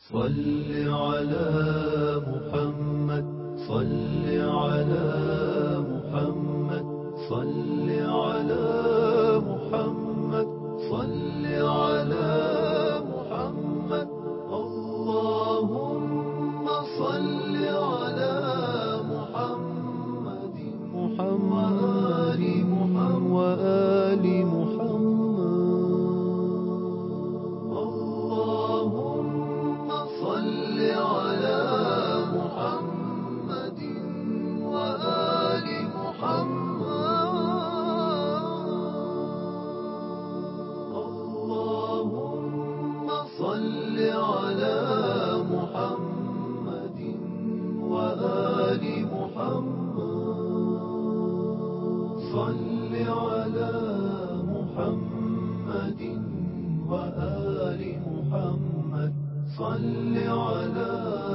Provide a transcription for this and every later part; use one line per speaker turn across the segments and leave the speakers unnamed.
صل على محمد صل على محمد صل على محمد صل على محمد اللهم صل على محمد وآل محمد اللهم صل على محمد وآل محمد اللهم صل على محمد وآل محمد صل على محمد وآل محمد صل على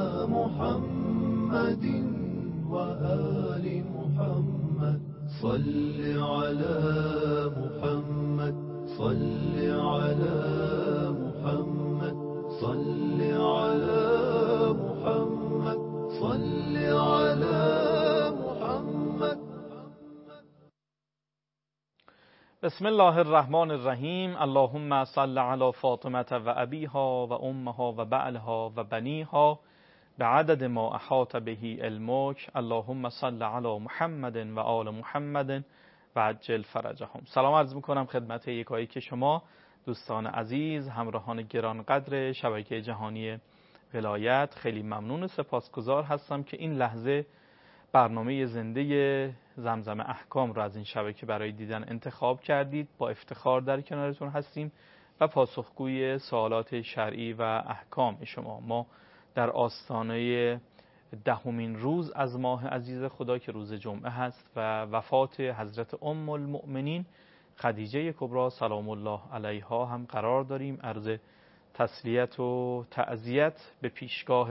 محمد وآل محمد صل على محمد صل على محمد صل على محمد صل على محمد.
بسم الله الرحمن الرحیم. اللهم صل علی فاطمه و ابیها و امها و بعلها و بنیها بعدد ما احاط به علمک. اللهم صل علی محمد و آل محمد و عجل فرجهم. سلام عرض میکنم خدمت یکایک شما دوستان عزیز، همراهان گرانقدر شبکه جهانی ولایت. خیلی ممنون و سپاسگزار هستم که این لحظه برنامه زنده زمزم احکام رو از این شبکه برای دیدن انتخاب کردید. با افتخار در کنارتون هستیم و پاسخگوی سوالات شرعی و احکام شما. ما در آستانه 10مین روز از ماه عزیز خدا که روز جمعه هست و وفات حضرت ام المؤمنین خدیجه کبری سلام الله علیها هم قرار داریم. عرض تسلیت و تعزیت به پیشگاه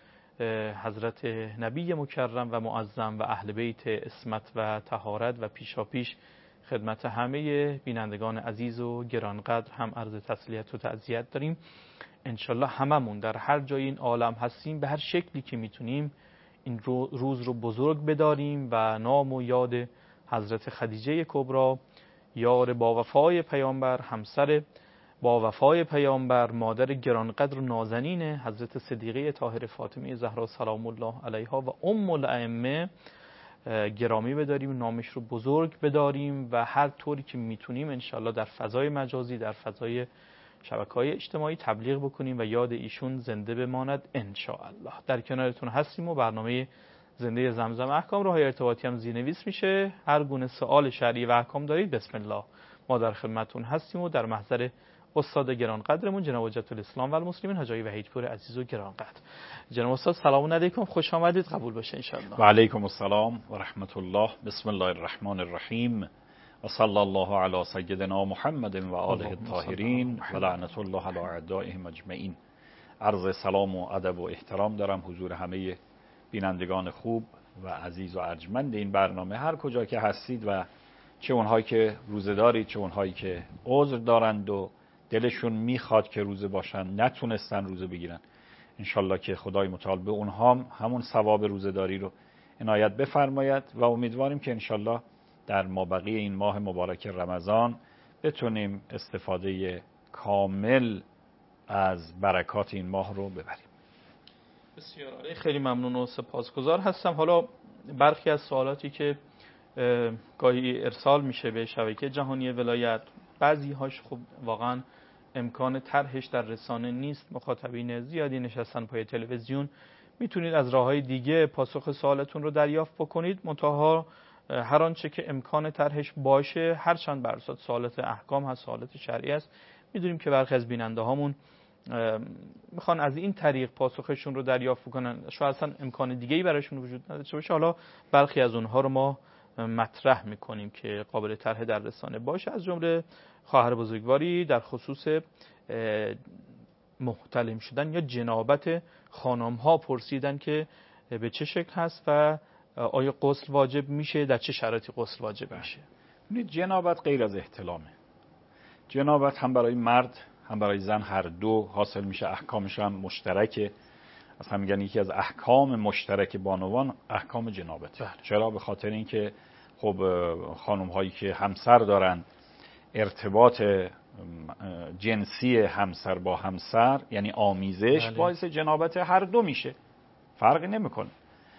حضرت نبی مکرم و معظم و اهل بیت عصمت و طهارت و پیشاپیش خدمت همه بینندگان عزیز و گرانقدر هم عرض تسلیت و تعزیت داریم. انشالله هممون در هر جای این عالم هستیم به هر شکلی که میتونیم این روز رو بزرگ بداریم و نام و یاد حضرت خدیجه کبری، یار با وفای پیامبر، همسر با وفای پیامبر، مادر گرانقدر و نازنین حضرت صدیقه طاهره فاطمه زهرا سلام الله علیها و ام الائمه گرامی بداریم، نامش رو بزرگ بداریم و هر طوری که میتونیم انشالله در فضای مجازی، در فضای شبکه‌های اجتماعی تبلیغ بکنیم و یاد ایشون زنده بماند انشاءالله. در کنارتون هستیم و برنامه زنده زمزم احکام راههای ارتباطی هم زیرنویس میشه. هر گونه سوال شرعی و احکام دارید بسم الله ما در خدمتتون هستیم و در محضر استاد گرانقدرمون جناب حجت الاسلام و المسلمین حاج آقای وحیدپور عزیز و گرانقدر. جناب استاد سلام علیکم، خوش آمدید، قبول باشه ان شاء الله.
و علیکم السلام و رحمت الله. بسم الله الرحمن الرحیم و صلی الله علی سیدنا محمد و آله الطاهرین و لعنت الله علی اعدائهم اجمعین. عرض سلام و ادب و احترام دارم حضور همه بینندگان خوب و عزیز و ارجمند این برنامه، هر کجا که هستید و چه اونهایی که روزه دارید چه اونهایی که عذر دارند و دلشون میخواد که روزه باشن نتونستن روزه بگیرن. انشالله که خدای متعال به اونها همون ثواب روزه داری رو عنایت بفرماید و امیدواریم که انشالله در مابقی این ماه مبارک رمضان بتونیم استفاده کامل از برکات این ماه رو ببریم.
بسیار عالی، خیلی ممنون و سپاسگزار هستم. حالا برخی از سوالاتی که گاهی ارسال میشه به شبکه جهانی ولایت، بعضی هاش خب واقعا امکان طرحش در رسانه نیست، مخاطبین زیادی نشستن پای تلویزیون، میتونید از راههای دیگه پاسخ سوالتون رو دریافت بکنید. منتها هر آنچه که امکان طرحش باشه، هر چند بر اساس سوالات احکام هست، سوالات شرعی است، میدونیم که برخی از بیننده هامون میخوان از این طریق پاسخشون رو دریافت کنن، شاید اصلا امکان دیگه‌ای براشون وجود نداشته باشه. حالا برخی از اونها رو ما مطرح میکنیم که قابل طرح در رسانه باشه. از جمله خواهر بزرگواری در خصوص محتلم شدن یا جنابت خانم ها پرسیدن که به چه شکل هست و آیا غسل واجب میشه، در چه شرایطی غسل واجب میشه.
جنابت غیر از احتلامه. جنابت هم برای مرد هم برای زن هر دو حاصل میشه، احکامش هم مشترکه. اصلا میگن یکی از احکام مشترک بانوان احکام جنابت. چرا؟ به خاطر اینکه خب خانم هایی که همسر دارن، ارتباط جنسی همسر با همسر یعنی آمیزش باعث جنابت هر دو میشه، فرقی نمیکنه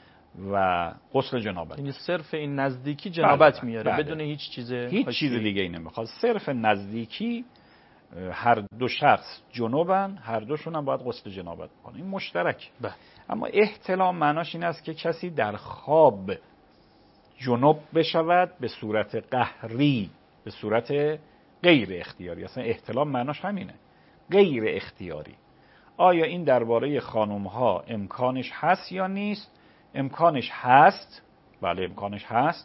و غسل جنابت
یعنی صرف این نزدیکی جنابت میاره
بله.
بدون هیچ
چیز دیگه ای نمیخواد، صرف نزدیکی هر دو شخص جنوبن، هر دوشون هم باید غسل جنابت بکنه، این مشترک. اما احتلام معناش این است که کسی در خواب جنوب بشود به صورت قهری، به صورت غیر اختیاری. اصلا احتلام معناش همینه، غیر اختیاری. آیا این درباره خانم ها امکانش هست یا نیست؟ امکانش هست، بله امکانش هست،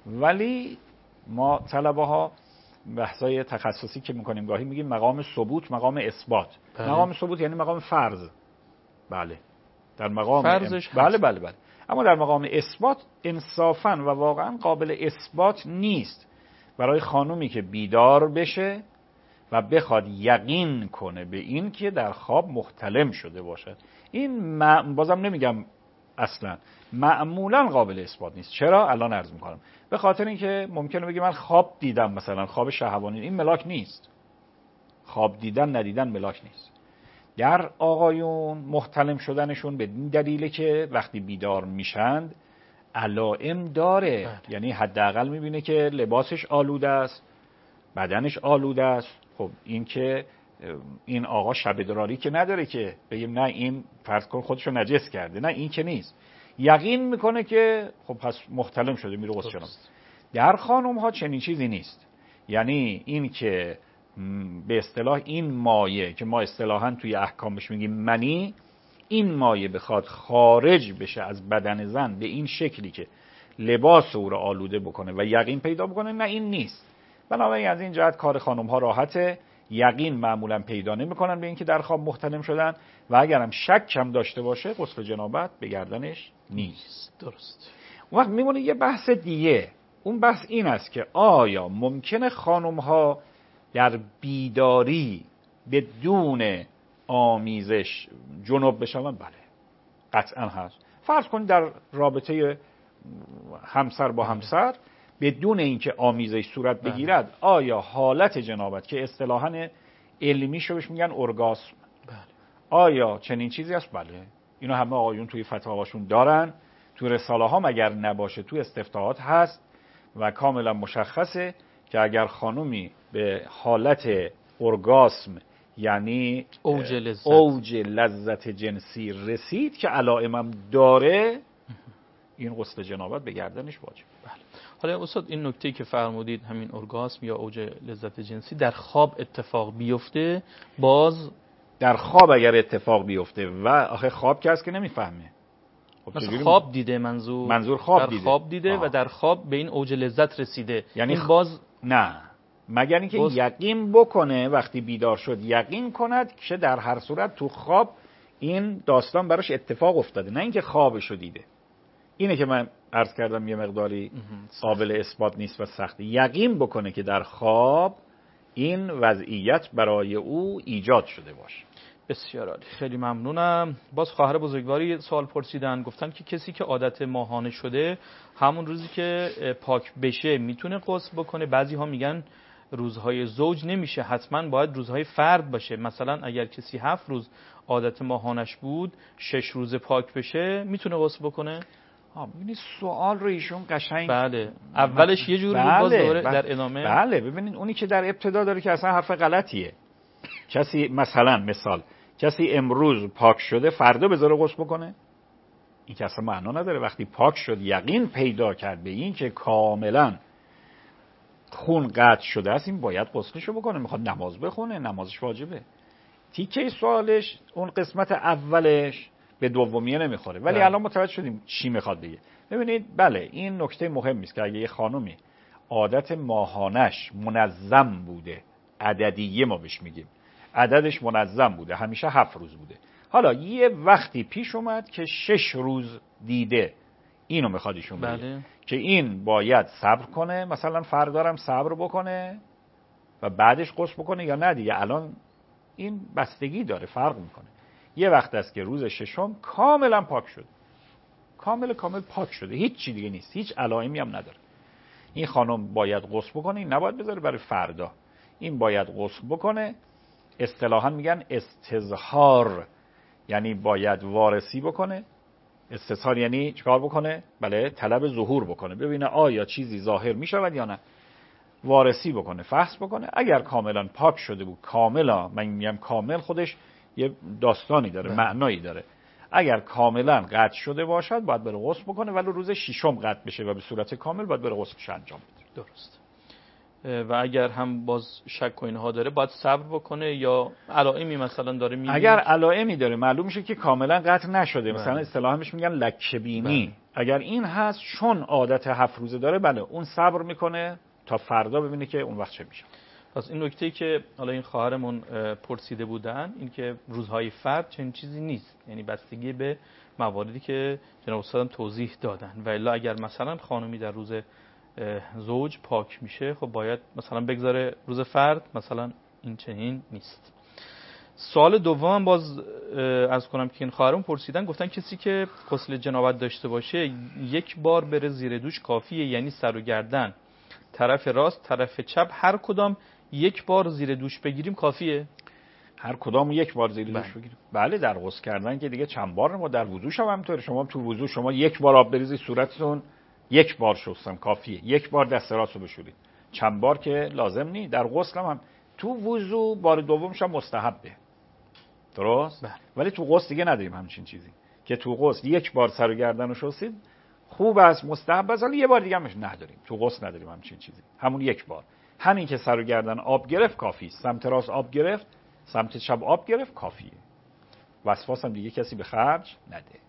ولی ما طلبه ها بحثای تخصصی که میکنیم گاهی میگیم مقام ثبوت، مقام اثبات. مقام ثبوت یعنی مقام فرض، بله در مقام
فرضش
بله. اما در مقام اثبات انصافاً و واقعاً قابل اثبات نیست برای خانومی که بیدار بشه و بخواد یقین کنه به این که در خواب محتلم شده باشد. این بازم نمیگم اصلا، معمولا قابل اثبات نیست. چرا؟ الان عرض میکنم. به خاطر اینکه ممکنه بگی من خواب دیدم، مثلا خواب شهوانی، این ملاک نیست. خواب دیدن ندیدن ملاک نیست. در آقایون محتلم شدنشون به این دلیله که وقتی بیدار میشند علائم داره. یعنی حداقل میبینه که لباسش آلوده است، بدنش آلوده است. خب این که این آقا شب ادراری که نداره که بگیم نه این فرض کن خودشو نجس کرده، نه این که نیست، یقین میکنه که خب پس محتلم شده، میره غسل جنابت. در خانم ها چنین چیزی نیست. یعنی این که به اصطلاح این مایه که ما اصطلاحاً توی احکامش میگیم منی، این مایه بخواد خارج بشه از بدن زن به این شکلی که لباس او رو آلوده بکنه و یقین پیدا بکنه، نه این نیست. بنابراین از این جهت کار خانم ها راحته، یقین معمولا پیدا نمیکنن به اینکه در خواب محتلم شدن و اگرم شک هم داشته باشه غسل جنابت به گردنش نیست.
درست.
اون وقت میمونه یه بحث دیگه. اون بحث این است که آیا ممکنه خانم ها در بیداری بدون آمیزش جنوب بشون؟ بله قطعا هست. فرض کنید در رابطه همسر با همسر بدون اینکه آمیزش صورت بگیرد، آیا حالت جنابت که اصطلاحاً علمی شوش میگن ارگاسم، آیا چنین چیزی است؟ بله. اینو همه آقایون توی فتاواشون دارن، تو رساله ها مگر نباشه تو استفتاحات هست و کاملا مشخصه که اگر خانومی به حالت ارگاسم یعنی اوج لذت جنسی رسید که علائمم داره، این غسل جنابت به گردنش واجب.
بله. حالا استاد این نکته که فرمودید همین ارگاسم یا اوج لذت جنسی در خواب اتفاق بیفته، باز
در خواب اگر اتفاق بیفته و آخه خواب که هست که نمیفهمه،
مثلا خواب دیده، منظور خواب دیده و در خواب به این اوج لذت رسیده،
یعنی
این باز
نه، مگر اینکه یقین بکنه وقتی بیدار شد یقین کند که در هر صورت تو خواب این داستان براش اتفاق افتاده، نه اینکه خوابشو دیده. اینه که من عرض کردم یه مقداری قابل اثبات نیست و سخته. یقین بکنه که در خواب این وضعیت برای او ایجاد شده باشه.
بسیار عالی، خیلی ممنونم. باز خواهر بزرگواری سوال پرسیدن، گفتن که کسی که عادت ماهانه شده همون روزی که پاک بشه میتونه غسل بکنه. بعضی ها میگن روزهای زوج نمیشه، حتما باید روزهای فرد باشه. مثلا اگر کسی 7 روز عادت ماهانش بود 6 روز پاک بشه میتونه غسل بکنه؟
ببینید سوال رو ایشون قشنگ
بله اولش یه جوری باز دوره در ادامه
بله ببینید اونی که در ابتدا داره که اصلا حرف غلطیه. کسی مثال کسی امروز پاک شده فردا بذاره غسل بکنه؟ این که اصلا معنا نداره. وقتی پاک شد یقین پیدا کرد به این که کاملا خون قطع شده است، این باید غسلشو بکنه. میخواد نماز بخونه، نمازش واجبه. تیکه سوالش اون قسمت اولش به دومیه نمیخوره، ولی الان متوجه شدیم چی میخواد بگه. ببینید بله این نکته مهمی است که اگه یه خانومی عادت ماهانش منظم بوده، عددیه ما بهش میگیم، عددش منظم بوده، همیشه 7 روز بوده، حالا یه وقتی پیش اومد که 6 روز دیده، اینو میخواد ایشون بگه که این باید صبر کنه، مثلا فردارم صبر بکنه و بعدش غسل بکنه یا نه دیگه الان این بستگی داره، فرق میکنه. یه وقت است که روز ششم کاملا پاک شد، کامل پاک شده، هیچ چی دیگه نیست، هیچ علائمی هم نداره. این خانم باید غسل بکنه، این نباید بذاره برای فردا، این باید غسل بکنه. اصطلاحا میگن استظهار، یعنی باید وارسی بکنه. استظهار یعنی چیکار بکنه؟ بله، طلب ظهور بکنه، ببینه آیا چیزی ظاهر میشود یا نه. وارسی بکنه، فحص بکنه. اگر کاملا پاک شده بود، کاملا، من میگم کامل خودش یه داستانی داره، معنایی داره. اگر کاملا قطع شده باشد باید بره غسل بکنه، ولی روز ششم قطع بشه و به صورت کامل باید بره غسلش انجام بده.
درست. و اگر هم باز شک و اینها داره باید صبر بکنه یا علائمی مثلا داره میبینه؟
اگر علائمی داره معلوم میشه که کاملا قطع نشده، مثلا اصطلاحا بهش میگن لکه بینی، اگر این هست چون عادت 7 روزه داره، بله اون صبر میکنه تا فردا ببینه که اون وقت چه میشه.
پس این نکته‌ای که حالا این خواهرمون پرسیده بودن، این که روزهای فرد چنین چیزی نیست، یعنی بستگی به مواردی که جناب استادم توضیح دادن. و الا اگر مثلا خانمی در روز زوج پاک میشه، خب باید مثلا بگذاره روز فرد، مثلا این چنین نیست. سوال دوم باز از کنم که این خواهرمون پرسیدن، گفتن کسی که غسل جنابت داشته باشه یک بار بره زیر دوش کافیه؟ یعنی سر و گردن، طرف راست، طرف چپ، هر کدام یک بار زیر دوش بگیریم کافیه؟
هر کدام یک بار زیر دوش بگیریم؟ بله، در غسل کردن که دیگه چند بار، ما در وضوش هم همینطوره. شما تو وضو شما یک بار آب بریزید صورتتون، یک بار شستن کافیه. یک بار دست راستو بشورید، چند بار که لازم نیست. در غسل هم تو وضو بار دومش هم مستحبه، درست؟ ولی تو غسل دیگه نداریم همچین چیزی که تو غسل یک بار سر و گردن رو شستید خوب است، مستحب است، ولی یه بار دیگه همش نداریم. تو غسل نداریم همچین چیزی، همون یک بار. همین که سر و گردن آب گرفت کافی است، سمت راست آب گرفت، سمت چپ آب گرفت، کافیه. وسواس هم دیگه کسی به خرج نده.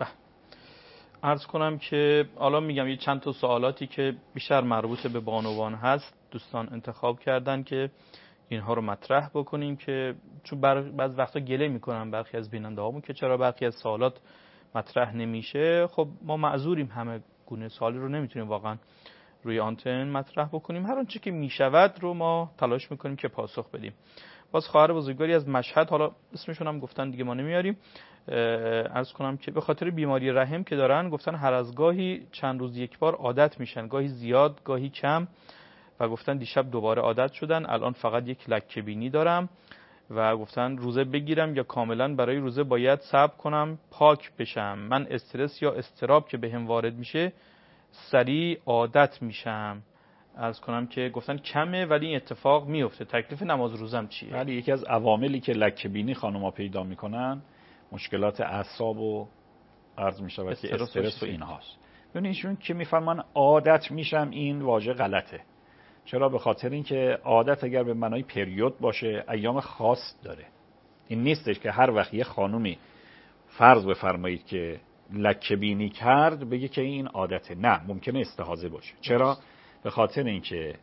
عرض کنم که حالا میگم یه چند تا سوالاتی که بیشتر مربوط به بانوان هست دوستان انتخاب کردن که اینها رو مطرح بکنیم، که چون بعض وقتا گله میکنن برخی از بیننده هامون که چرا برخی از سوالات مطرح نمیشه. خب ما معذوریم، همه گونه سوالی رو نمیتونیم واقعا روی آنتن مطرح بکنیم، هر آنچه که میشود رو ما تلاش میکنیم که پاسخ بدیم. باز خواهر بزرگواری از مشهد، حالا اسمشون هم گفتن دیگه ما نمیاریم، عرض کنم که به خاطر بیماری رحم که دارن، گفتن هر از گاهی چند روز یک بار عادت میشن، گاهی زیاد گاهی کم، و گفتن دیشب دوباره عادت شدن، الان فقط یک لکه بینی دارم و گفتن روزه بگیرم یا کاملا برای روزه باید صبر کنم پاک بشم؟ من استرس یا اضطراب که بهم وارد میشه سریع عادت میشم. عرض کنم که گفتن کمه ولی این اتفاق میفته، تکلیف نماز روزم چیه؟
ولی یکی از عواملی که لکه بینی خانم‌ها پیدا میکنن مشکلات اعصاب و عرض میشود که استرس و اینهاست. ببین ایشون که میفهمن عادت میشم، این واژه غلطه. چرا؟ به خاطر اینکه عادت اگر به معنای پریود باشه ایام خاص داره. این نیستش که هر وقت یه خانومی فرض بفرمایید که لکه بینی کرد بگه که این عادته. نه، ممکنه استحاضه باشه. چرا؟ به خاطر اینکه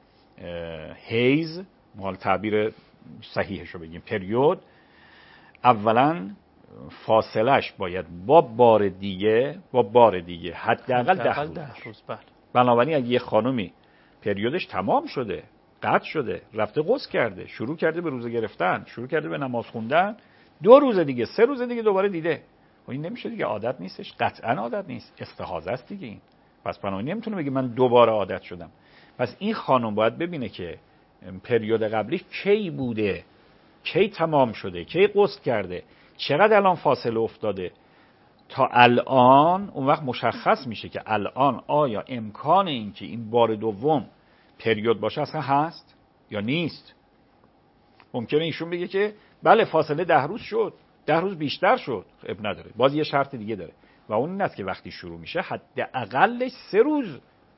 حیض، مال تعبیر صحیحش رو بگیم پریود، اولا فاصلش باید با بار دیگه حداقل 10 روز. بنابراین اگه یه خانومی پریودش تمام شده، قطع شده، رفته غسل کرده، شروع کرده به روزه گرفتن، شروع کرده به نماز خوندن، 2 روز دیگه 3 روز دیگه دوباره دیده، و این نمیشه دیگه، عادت نیستش، قطعا عادت نیست، استحاضه است دیگه این. پس بنابراین نمیتونه بگه من دوباره عادت شدم. پس این خانم باید ببینه که پریود قبلی کی بوده، کی تمام شده، کی غسل کرده، چقدر الان فاصله افتاده تا الان. اون وقت مشخص میشه که الان آیا امکان این که این بار دوم پریود باشه اصلا هست یا نیست. ممکنه ایشون بگه که بله فاصله 10 روز شد، 10 روز بیشتر شد، اب نداره. باز یه شرط دیگه داره و اون این است که وقتی شروع میشه حداقلش 3 روز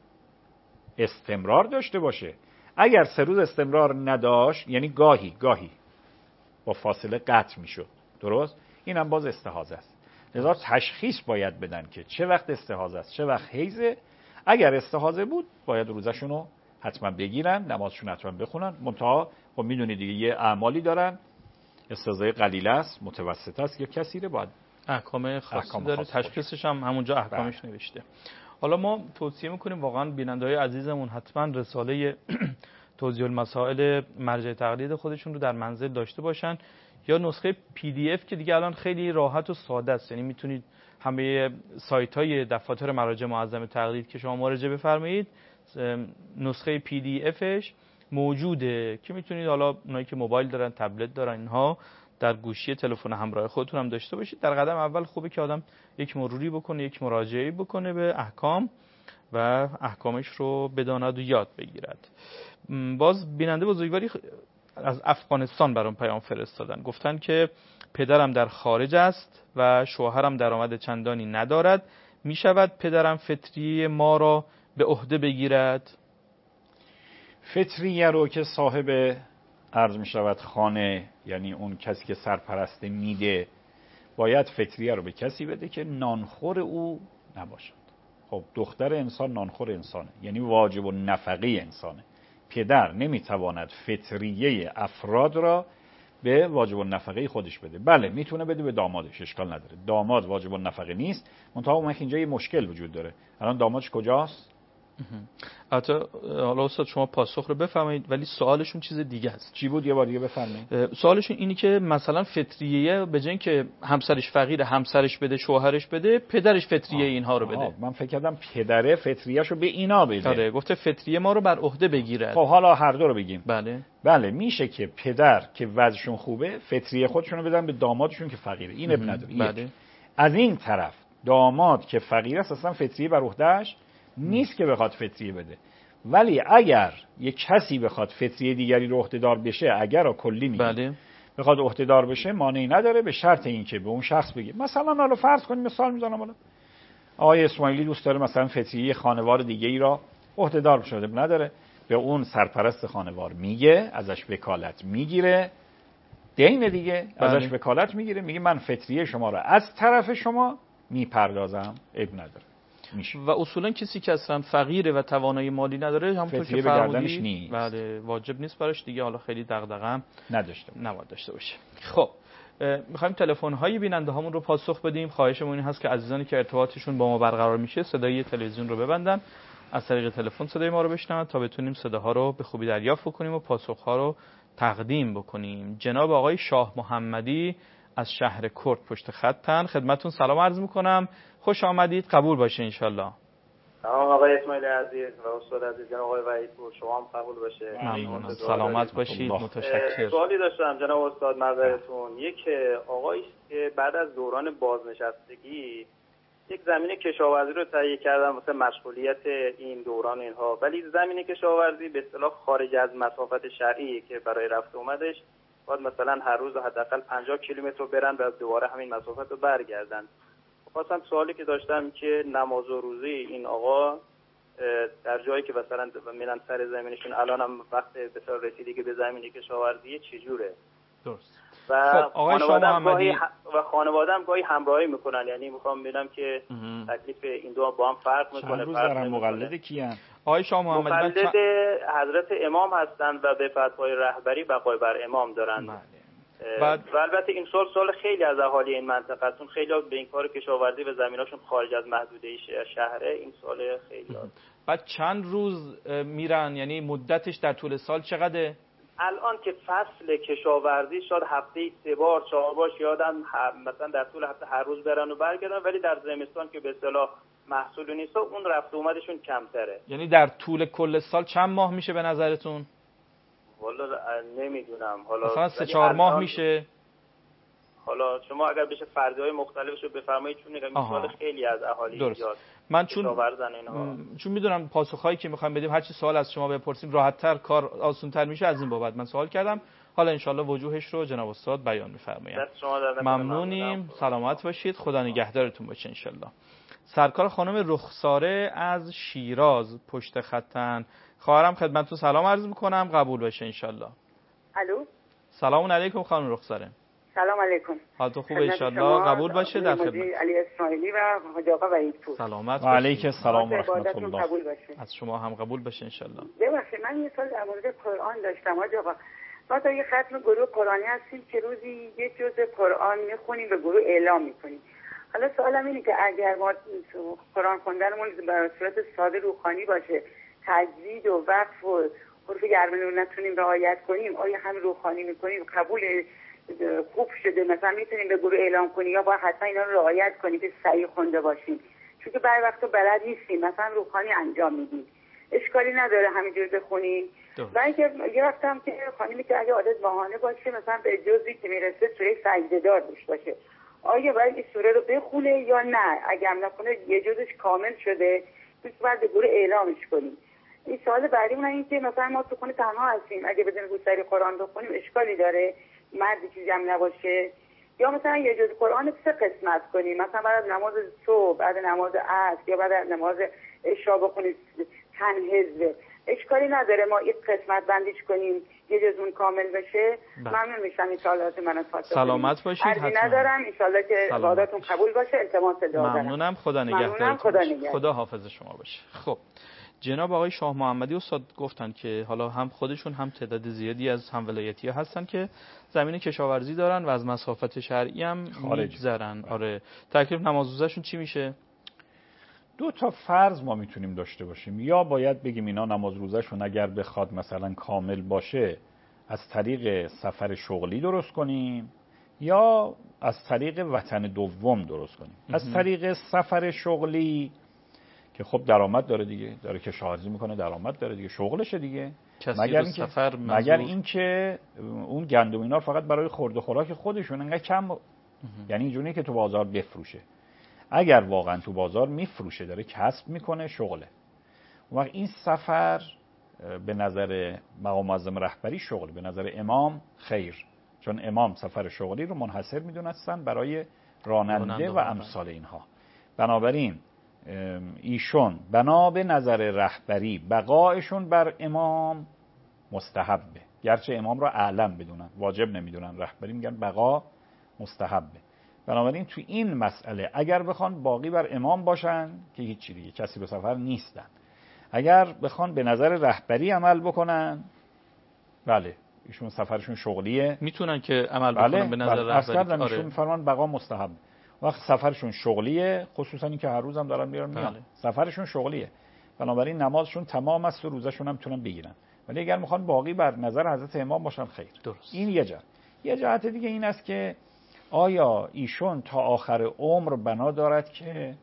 استمرار داشته باشه. اگر 3 روز استمرار نداشت یعنی گاهی با فاصله قطع میشد، درست؟ این هم باز استحاضه است. لذا تشخیص باید بدن که چه وقت استحاضه است، چه وقت حیضه. اگر استحاضه بود باید روزشون رو حتما بگیرن، نمازشون حتما بخونن. منتها خب میدونید دیگه یه اعمالی دارن، استحاضه قلیله است، متوسطه است یا کثیره، باید
احکام خاصی داره، تشخیصش هم همونجا احکامش نوشته. حالا ما توصیه میکنیم واقعا بیننده‌های عزیزمون حتما رساله توضیح المسائل مرجع تقلید خودشون رو در منزل داشته باشن. یا نسخه PDF که دیگه الان خیلی راحت و ساده است، یعنی میتونید همه سایت‌های دفاتر مراجع معظم تقلید که شما مراجعه بفرمایید نسخه PDFش موجوده که میتونید حالا اونایی که موبایل دارن، تبلت دارن، اینها در گوشی تلفن همراه خودتون هم داشته باشید. در قدم اول خوبه که آدم یک مروری بکنه، یک مراجعه بکنه به احکام و احکامش رو بداند و یاد بگیرد. باز بیننده بزرگواری از افغانستان برام پیام فرستادن، گفتن که پدرم در خارج است و شوهرم درآمد چندانی ندارد، می شود پدرم فطریه ما را به عهده بگیرد؟
فطریه رو که صاحب عرض می شود خانه، یعنی اون کسی که سرپرسته میده، باید فطریه رو به کسی بده که نانخور او نباشد. خب دختر انسان نانخور انسانه، یعنی واجب النفقه انسانه. پدر نمیتواند فطریه افراد را به واجب النفقه خودش بده. بله میتونه بده به دامادش، اشکال نداره. داماد واجب النفقه نیست، منتها اون اینجا یه مشکل وجود داره. الان دامادش کجاست؟
البته حالا استاد شما پاسخ رو بفرمایید، ولی سوالشون چیز دیگه است.
چی بود؟ یه بار دیگه بفرمایید.
سوالشون اینی که مثلا فطریه به جای اینکه همسرش فقیره همسرش بده، شوهرش بده، پدرش فطریه اینها رو بده.
من فکر کردم پدره فطریه‌شو به اینا بده.
آره گفته فطریه ما رو بر عهده بگیرد.
خب حالا هر دو رو بگیم.
بله
میشه که پدر که وضعشون خوبه فطریه خودشون رو بدن به دامادشون که فقیره. این اب نداره.
بله.
از این طرف داماد که فقیره اصلا فطریه بر عهده‌اش نیست که بخواد فطریه بده. ولی اگر یک کسی بخواد فطریه دیگری رو عهده‌دار بشه، اگر کلی میگه
بله.
بخواد عهده‌دار بشه، مانعی نداره، به شرط اینکه به اون شخص بگه. مثلا حالا فرض کنیم، مثال میزنم، حالا آقای اسماعیلی دوست داره مثلا فطریه خانوار دیگه‌ای را عهده‌دار بشه، نداره، به اون سرپرست خانوار میگه، ازش وکالت میگیره، دین دیگه ازش وکالت میگیره، میگه من فطریه شما را از طرف شما میپردازم، عیب نداره. میشه.
و اصولا کسی که اصلا فقیره و توانایی مالی نداره همونطور که فرمودید بله واجب نیست براش دیگه، حالا خیلی دغدغه نباید داشته باشه. خب میخوایم تلفن های بیننده هامون رو پاسخ بدیم. خواهشمون این هست که عزیزانی که ارتباطشون با ما برقرار میشه صدای تلویزیون رو ببندن، از طریق تلفن صدای ما رو بشنون تا بتونیم صداها رو به خوبی دریافت بکنیم و پاسخ ها رو تقدیم بکنیم. جناب آقای شاه محمدی از شهر کرد پشت خطن، خدمتتون سلام عرض میکنم، خوش آمدید، قبول باشه انشالله.
سلام آقای اسماعیلی عزیز و استاد عزیز، جناب آقای وحیدپور، شما هم قبول باشه.
ممنونم، سلامت باشید، متشکرم.
سوالی داشتم جناب استاد معذرتون. یک آقایی که بعد از دوران بازنشستگی یک زمینه کشاورزی رو تهیه کردن واسه مشغولیت این دوران اینها، ولی زمینه کشاورزی به اصطلاح خارج از مسافت شرعی که برای رفت اومدش باید مثلا هر روز حداقل 50 کیلومتر برن و دوباره همین مسافت رو برگردن. خواستم سوالی که داشتم که نماز و روزه این آقا در جایی که مثلا میرن سر زمینشون الان هم وقت بسیار رسیدگی به زمینی کشاورزی چجوره؟
درست.
و خانواده‌ام گاهی همراهی میکنن، یعنی میخوام ببینم که تکلیف این دو با هم فرق میکنه.
چند روز دارن مقلد کیان؟
آقای شاه محمدی
مقلد حضرت امام هستن و به فتوای رهبری بقای بر امام دارن. و البته این سال خیلی از اهالی این منطقه هستون، خیلی به این کار کشاورزی و زمیناشون خارج از محدوده شهره، این سال خیلی
بعد چند روز میرن، یعنی مدتش در طول سال چقدره؟
الان که فصل کشاورزی شاید هفته 3 بار 4 بار یادم مثلا در طول هفته هر روز برن و برگردن، ولی در زمستان که به اصطلاح محصول نیست اون رفت اومدشون کمتره.
یعنی در طول کل سال چند ماه میشه به نظرتون؟
والا نمیدونم، حالا
مثلا 3-4 ماه میشه.
حالا شما اگر بشه فرضی‌های مختلفشو بفرمایید، چون نگم این سوال خیلی از اهالی زیاد.
من چون میدونم پاسخایی که میخوایم بدیم هر چی سوال از شما بپرسیم راحت‌تر کار آسان‌تر میشه، از این بابت من سوال کردم. حالا انشالله وجوهش رو جناب استاد بیان می‌فرمایند. ممنونیم، سلامت باشید، خدا نگهدارتون باشه انشالله. سرکار خانم رخساره از شیراز پشت خطن، خواهرم خدمتتون سلام عرض میکنم، قبول باشه انشالله.
الو،
سلام علیکم خانم رخساره.
سلام علیکم.
حالتون خوبه انشالله، قبول باشه. در خدمت
علی اسماعیلی و حاج آقا وحیدپور.
سلامت
و علیک السلام و رحمت الله.
از شما هم قبول باشه انشالله.
ببخشید من یه سوال در مورد قرآن داشتم حاج آقا. ما تا یه ختم گروه قرآنی هستیم که روزی یه جزء قرآن میخونیم به گروه اعلام میکنیم. حالا سوالم اینه که اگر ما قرآن خوندنمون به صورت ساده روحانی باشه، تجوید و وقف و حروف گرمه رو نتونیم رعایت کنیم، آیا هم روحانی میکنیم قبول؟ خوب شده مثلا میتونیم به گروه اعلام کنی یا باید حتما اینا رو رعایت کنی که صحیح خونده باشیم؟ چون که بعضی وقتا بلد نیستیم، مثلا روحانی انجام میدیم، اشکالی نداره همینجوری بخونیم. و اینکه یه وقت هم که خانمی که اگه عادت ماهانه باشه مثلا به جزئی که میرسه سوره سجده‌دار باشه، آیا باید این سوره رو بخونه یا نه؟ اگه هم نخونه یه جزش کامل شده باید به گروه اعلامش کنیم. این سوال بعدیمون این که مثلا ما تو خونه تنها هستیم، اگه بدون روسری قرآن بخونیم اشکالی داره؟ مردی چیزی هم نباشه؟ یا مثلا یه جز قرآن 3 قسمت کنیم، مثلا بعد از نماز صبح، بعد نماز عصر یا بعد از نماز عشا بخونیم چند حزب، اشکالی نداره ما این قسمت بندیش کنیم یه جز اون کامل بشه؟ ممنون میشم ان شاء الله. من
سلامت باشید.
حتما ندارم ان شاء الله که عبادتون قبول باشه. التماس دعا دارم.
ممنونم. خدا نگهدار. خدا حافظ شما باشه. خب جناب آقای شاه محمدی استاد گفتن که حالا هم خودشون هم تعداد زیادی از هم ولایتی ها هستن که زمین کشاورزی دارن و از مسافت شرعی هم میگذرن. آره، تکلیف نماز روزشون چی میشه؟
2 تا فرض ما میتونیم داشته باشیم. یا باید بگیم اینا نماز روزشون اگر بخواد مثلا کامل باشه از طریق سفر شغلی درست کنیم یا از طریق وطن دوم درست کنیم. از طریق سفر شغلی که خب درآمد داره دیگه، داره کشاورزی میکنه، درآمد داره دیگه، شغلشه دیگه. مگر اینکه اون گندم اینا فقط برای خورد و خوراک خودشون انقدر کم یعنی اینجوریه که تو بازار بفروشه. اگر واقعا تو بازار میفروشه، داره کسب میکنه، شغله. اون وقت این سفر به نظر مقام معظم رهبری شغل، به نظر امام خیر، چون امام سفر شغلی رو منحصر میدونستن برای راننده و امثال اینها. بنابراین ایشون بنا به نظر رهبری بقایشون بر امام مستحبه، گرچه امام را اعلم بدونن، واجب نمیدونن، رهبری میگن بقا مستحبه. بنابراین تو این مسئله اگر بخوان باقی بر امام باشن که هیچی دیگه، کسی به سفر نیستن. اگر بخوان به نظر رهبری عمل بکنن، بله ایشون سفرشون شغلیه،
میتونن که عمل بکنن به نظر رهبری.
ایشون میفرمان بقا مستحب. وقت سفرشون شغلیه، خصوصا این که هر روز هم دارن میرن میان، سفرشون شغلیه، بنابراین نمازشون تمام است و روزشون هم میتونن بگیرن. ولی اگر میخوان باقی بر نظر حضرت امام باشن خیر.
درست.
این یه جهت. یه جهت دیگه این است که آیا ایشون تا آخر عمر بنا دارد که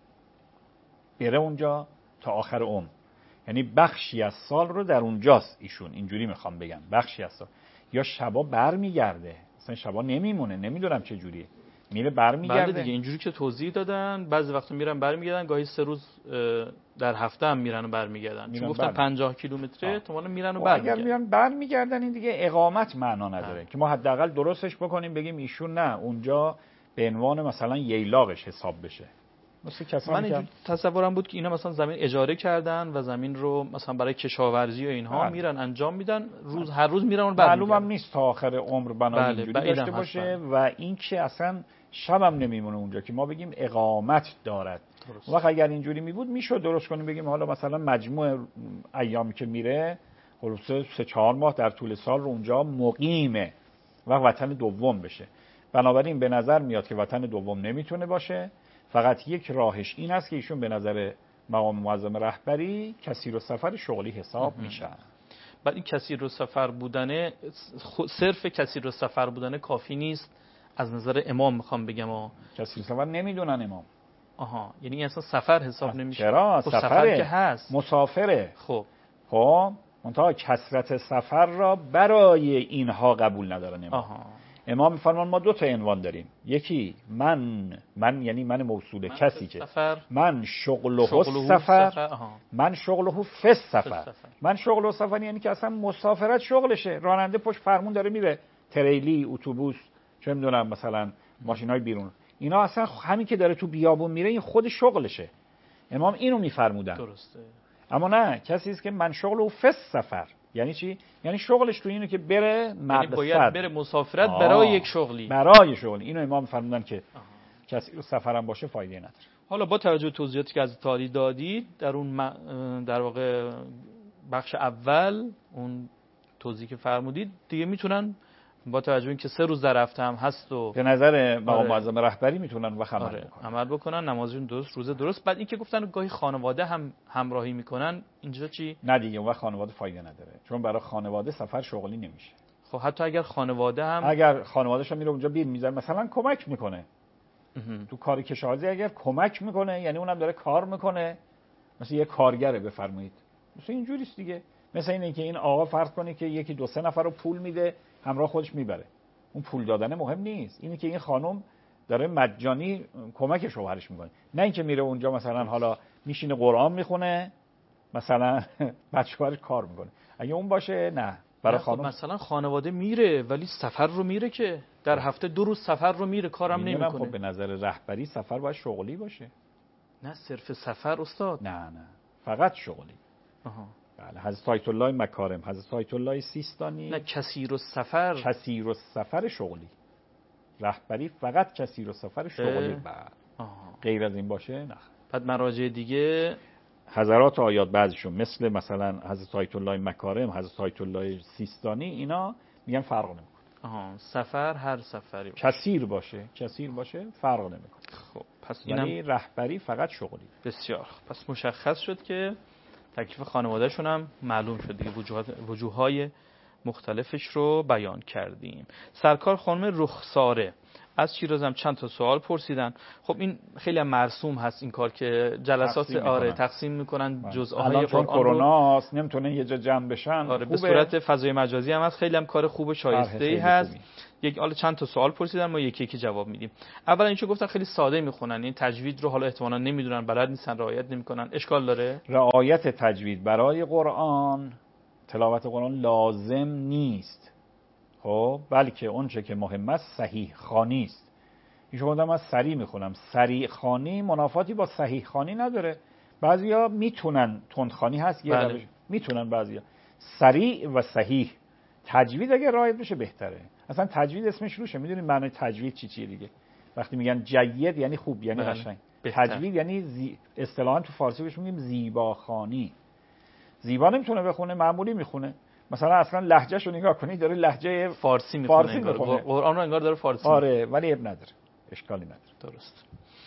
بره اونجا تا آخر عمر، یعنی بخشی از سال رو در اونجاست ایشون، اینجوری میخوام بگم بخشی از سال، یا شبا برمیگرده، مثلا شبا نمیمونه، نمیدونم چه جوریه، میره برمیگرده.
بله دیگه اینجوری که توضیح دادن، بعضی وقتا میرن برمیگردن، گاهی 3 روز در هفته هم میرن و برمیگردن، چون گفتن 50 کیلومتره احتمالاً میرن و برمیگردن.
اگر میرن برمیگردن این دیگه اقامت معنا نداره که ما حداقل درستش بکنیم بگیم ایشون نه اونجا به عنوان مثلا ییلاقش حساب بشه.
من اینجور تصورم بود که اینا مثلا زمین اجاره کردن و زمین رو مثلا برای کشاورزی و اینها میرن انجام میدن، هر روز میرن و برمیگردن.
معلومم نیست تا آخر عمر بنا اینجوری داشته باشه و این که اصلا شبم نمیمونه اونجا که ما بگیم اقامت دارد. وقت اگر اینجوری می بود میشد درست کنیم بگیم حالا مثلا مجموع ایامی که میره خلاصه 3-4 ماه در طول سال رو اونجا مقیمه و وطن دوم بشه. بنابراین به نظر میاد که وطن دوم نمیتونه باشه، فقط یک راهش این است که ایشون به نظر مقام معظم رهبری کثیر السفر شغلی حساب میشن.
بعد این کثیر السفر بودنه، صرف کثیر السفر بودنه کافی نیست از نظر امام، میخوام بگم
کثیر السفر نمیدونن امام.
آها، یعنی اصلا سفر حساب نمیشه.
چرا؟
سفر که هست،
مسافره.
خب
منتها کثرت سفر را برای اینها قبول ندارن امام. امام میفرمان ما 2 تا عنوان داریم، یکی من یعنی من موصوله، کسی که من شغله سفر، من شغله فس سفر. من شغله سفر یعنی که اصلا مسافرت شغلشه، راننده پشت فرمون داره میره، تریلی، اتوبوس، چه میدونم مثلا ماشینای بیرون، اینا اصلا همین که داره تو بیابون میره این خود شغلشه. امام اینو میفرمودن.
درسته.
اما نه، کسی است که من شغله فس سفر یعنی چی؟ یعنی شغلش تو اینه که بره مقصد،
یعنی باید بره مسافرت برای یک شغلی،
برای شغل. اینو امام فرمودن که کسی رو سفرم باشه فایده نداره.
حالا با توجه به توضیحاتی که از تالی دادید در اون در واقع بخش اول اون توضیحی که فرمودید دیگه میتونن با توجه به اینکه 3 روز در هفته هم هست و
به نظر مقام معظم رهبری میتونن و
عمل بکنن، نمازشون درست، روزه درست. بعد اینکه گفتن گاهی خانواده هم همراهی میکنن، اینجا چی؟
نه دیگه اون وقت خانواده فایده نداره، چون برای خانواده سفر شغلی نمیشه.
خب حتی اگر خانواده هم
اگر خانواده‌ش هم میره اونجا بیل میذاره مثلا کمک میکنه تو کار کشاورزی، اگر کمک میکنه یعنی اونم داره کار میکنه، مثلا یه کارگره بفرمایید، مثلا اینجوریست دیگه. مثلا اینه که این آقا فرض کنه که یکی 2-3 نفر رو پول میده همراه خودش میبره، اون پول دادن مهم نیست، اینه که این خانم داره مجانی کمک شوهرش میکنه، نه اینکه میره اونجا مثلا حالا میشینه قرآن میخونه مثلا بعد شوهرش کار میکنه. اگه اون باشه نه برای خانم.
مثلا خانواده میره ولی سفر رو میره که در هفته 2 روز سفر رو میره، کارم نمیکنه.
خب به نظر رهبری سفر باید شغلی باشه،
نه صرف سفر استاد.
نه فقط شغلی. بله حضرت آیت الله مکارم، حضرت آیت الله سیستانی.
نه کثیر السفر،
کثیر السفر شغلی. رهبری فقط کثیر السفر شغلی. غیر از این باشه نه.
بعد مراجع دیگه
حضرات آیات بعضیشون مثل مثلا حضرت آیت الله مکارم، حضرت آیت الله سیستانی، اینا میگن فرق نمیکنه.
سفر هر سفری
باشه. کثیر باشه فرق نمیکنه.
خب پس اینم
رهبری فقط شغلی.
بسیار. پس مشخص شد که تکلیف خانوادهشون هم معلوم شد دیگه، وجوههای مختلفش رو بیان کردیم. سرکار خانم رخساره از شیراز هم چند تا سوال پرسیدن. خب این خیلی هم مرسوم هست این کار که جلسات تقسیم میکنن جزءهای
قرآن رو. کروناست نمیتونه یه جا جمع بشن.
به صورت فضای مجازی هم هست، خیلی هم کار خوب و شایسته‌ای هست. حالا چند تا سوال پرسیدن، ما یکی یکی جواب میدیم. اولا اینچه گفتن خیلی ساده میخونن، این تجوید رو حالا احتمالاً نمیدونن، بلد نیستن، رعایت نمیکنن. اشکال داره؟
رعایت تجوید برای قرآن، تلاوت قرآن لازم نیست. خب بلکه اون چه که مهم است صحیح خوانی است. این شما من سریع میخونم، سریع خوانی منافاتی با صحیح خوانی نداره. بعضیا میتونن تندخوانی هست یه روش میتونن، بعضیا سریع و صحیح. تجوید اگه رعایت بشه بهتره. اصلا تجوید اسمش روشه. میدونید معنی تجوید چیه دیگه؟ وقتی میگن جید یعنی خوب، یعنی قشنگ. تجوید یعنی اصطلاحاً تو فارسی بهش میگیم زیباخوانی. زیبا نمیتونه بخونه، معمولی میخونه. مثلا اصلا لهجهش رو نگاه کنید داره لهجه
فارسی میخونه، قرآن رو انگار داره فارسی.
آره ولی اب نداره، اشکالی نداره.
درست.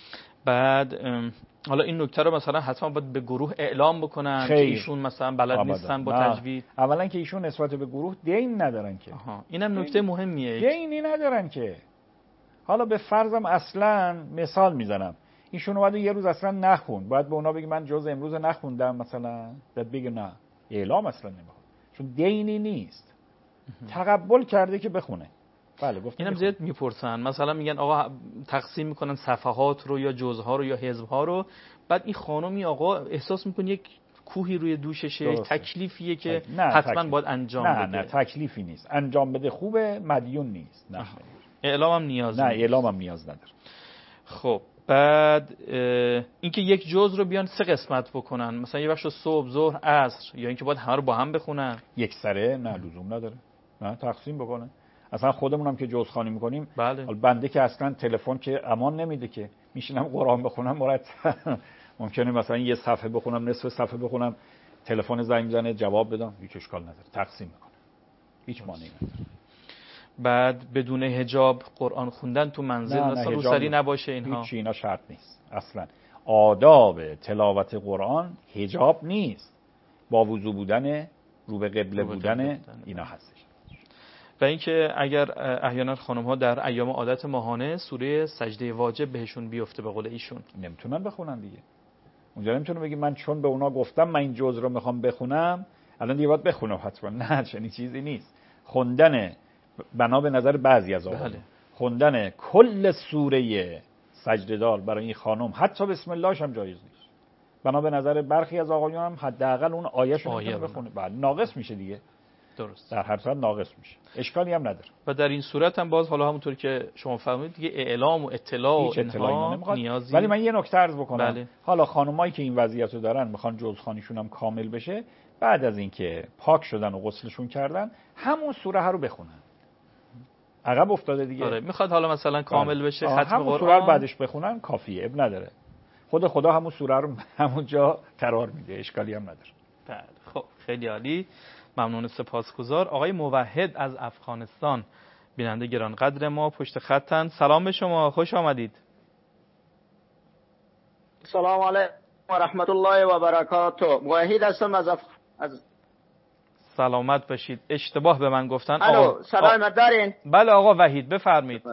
بعد حالا این نکته رو مثلا حتما باید به گروه اعلام بکنن که ایشون مثلا بلد نیستن با تجوید.
اولا که ایشون نسبت به گروه دین ندارن که.
اینم نکته مهمیه.
دینی ندارن که. حالا به فرضم اصلا مثال میزنم، ایشون اومده یه روز اصلا نخوند، باید به اونا بگی من جز امروز نخوندم مثلا، بعد بگه نه اعلام اصلا نمیخواد، چون دینی نیست. تقبل کرده که بخونه. بله گفتم.
اینم زیاد میپرسن، مثلا میگن آقا تقسیم میکنن صفحات رو یا جزها رو یا حزبها رو، بعد این خانمی آقا احساس میکنه یک کوهی روی دوششه، تکلیفیه که حتما باید انجام بده.
نه تکلیفی نیست، انجام بده خوبه، مدیون نیست. نه
اعلام هم نیاز
نه اعلام هم نیاز نداره.
خب بعد اینکه یک جزء رو بیان 3 قسمت بکنن، مثلا یه بخش صبح، ظهر، عصر، یا اینکه باید همه رو با هم بخونن
یک سره، نه لزوم نداره. نه تقسیم بکنن. اصلا خودمون هم که جزء خوانی میکنیم، بنده که اصلا تلفن که امان نمیده که میشینم قرآن بخونم مرتب. ممکنه مثلا یه صفحه بخونم، نصف صفحه بخونم، تلفن زنگ میزنه جواب بدم، هیچ اشکال نداره. تقسیم میکنم، هیچ مانعی نداره.
بعد بدون حجاب قرآن خوندن تو منزل مثلا روسری نباشه، اینها
هیچ اینا شرط نیست اصلا. آداب تلاوت قرآن حجاب نیست، با وضو بودن، رو به قبله بودن، اینا هستش.
و اینکه اگر احیانا خانم ها در ایام عادت ماهانه سوره سجده واجب بهشون بیفته به قول ایشون،
نمیتونن بخونن دیگه. اونجا نمیتونه بگی من چون به اونا گفتم من این جزء رو میخوام بخونم الان دیگه باید بخونم حتما. نه چنین چیزی نیست. خوندن بنا به نظر بعضی از آقایون خوندن کل سوره سجده دار برای این خانم حتی بسم اللهش هم جایز نیست. بنا به نظر برخی از آقایون هم حداقل اون آیه‌شو بخونه. بله ناقص میشه دیگه.
درست.
در هر صورت ناقص میشه. اشکالی هم نداره.
و در این صورت هم باز حالا همونطور که شما فرمودید دیگه اعلام و اطلاع و اینها نیازی.
ولی من یه نکته عرض بکنم. حالا خانمایی که این وضعیت رو دارن میخوان جزخوانیشون هم کامل بشه، بعد از اینکه پاک شدن و غسلشون کردن همون سوره رو بخونن. عقب افتاده دیگه.
آره میخواد حالا مثلا کامل بشه ختم قرآن،
همون سوره رو بعدش بخونن کافیه، اب نداره. خدا همون سوره رو همونجا قرار میده، اشکالی هم نداره.
بله خب خیلی عالی، ممنون، سپاسگزار. آقای موحد از افغانستان بیننده گرانقدر ما پشت خطن. سلام به شما، خوش آمدید.
سلام علیکم و رحمت الله و برکاته. موحد هستم از
سلامت باشید. اشتباه به من گفتن.
الو صدای من دارین؟
بله آقا وحید بفرمایید.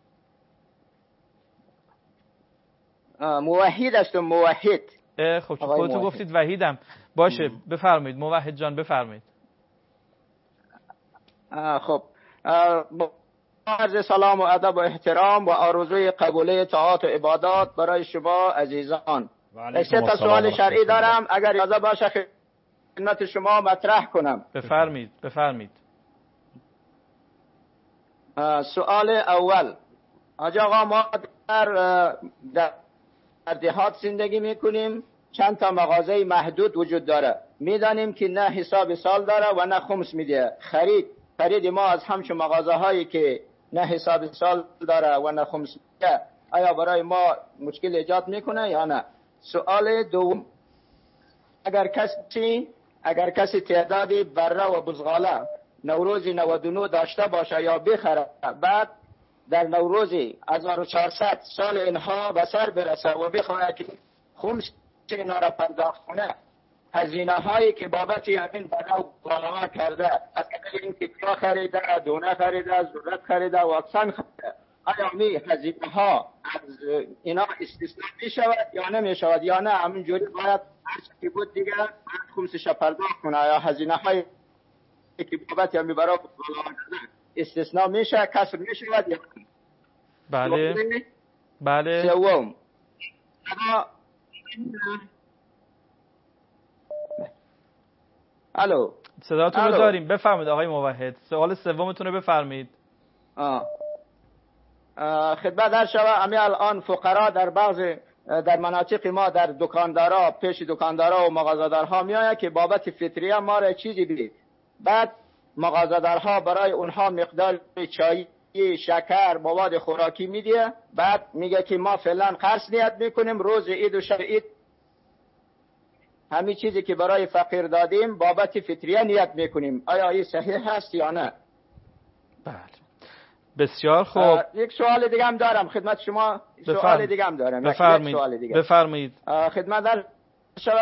موحد هستم. موحد.
خب خودتون گفتید وحیدم. باشه بفرمایید موحد جان بفرمایید.
خب با عرض سلام و ادب و احترام و آرزوی قبوله طاعات و عبادات برای شما عزیزان. سه تا سوال شرعی دارم اگر اجازه باشه خدمت شما مطرح کنم.
بفرمایید.
سوال اول، حاج آقا ما در دهات زندگی میکنیم، چند تا مغازه محدود وجود داره، میدانیم که نه حساب سال داره و نه خمس میده. خرید ما از همچون مغازه هایی که نه حساب سال داره و نه خمس میده آیا برای ما مشکل ایجاد میکنه یا نه؟ سوال دوم، اگر کسی تعدادی بره و بزغاله نوروز 99 داشته باشه یا بخره، بعد در نوروز 1400 سال اینها به سر برسه و بخواه که خمس اینا را پرداخت کنه، هزینه هایی که بابت همین برای بزغاله کرده، از این کتلا خریده، دونه خریده، ذرت خریده، واکسن خریده، آیا هزینه ها از اینا استثنا می شود یا نمی شود یا نه همینجوری باید هر چی بود دیگه خمسش پرداخت کنه؟ یا هزینه های که بابت همین برای استثنا می شود، کسر می شود یا
نه؟ بله
سوم، الو
صداتون رو داریم بفرمایید آقای موحد. سوال سومتون رو بفرمایید.
خدمت در شما همین الان فقرا در مناطق ما در دکاندارا، پیش دکاندارا و مغازه‌دارها میآید که بابت فطریه ما را چیزی بدید، بعد مغازه‌دارها برای اونها مقدار چای، شکر، مواد خوراکی میده، بعد میگه که ما فعلا قرض نیت میکنیم روز عید و شب عید همین چیزی که برای فقیر دادیم بابت فطریه نیت میکنیم. آیا این صحیح هست یا نه؟
بله بسیار خوب.
یک سوال دیگه هم دارم خدمت شما. سوال دیگه هم دارم.
بفرمایید.
خدمت در شما،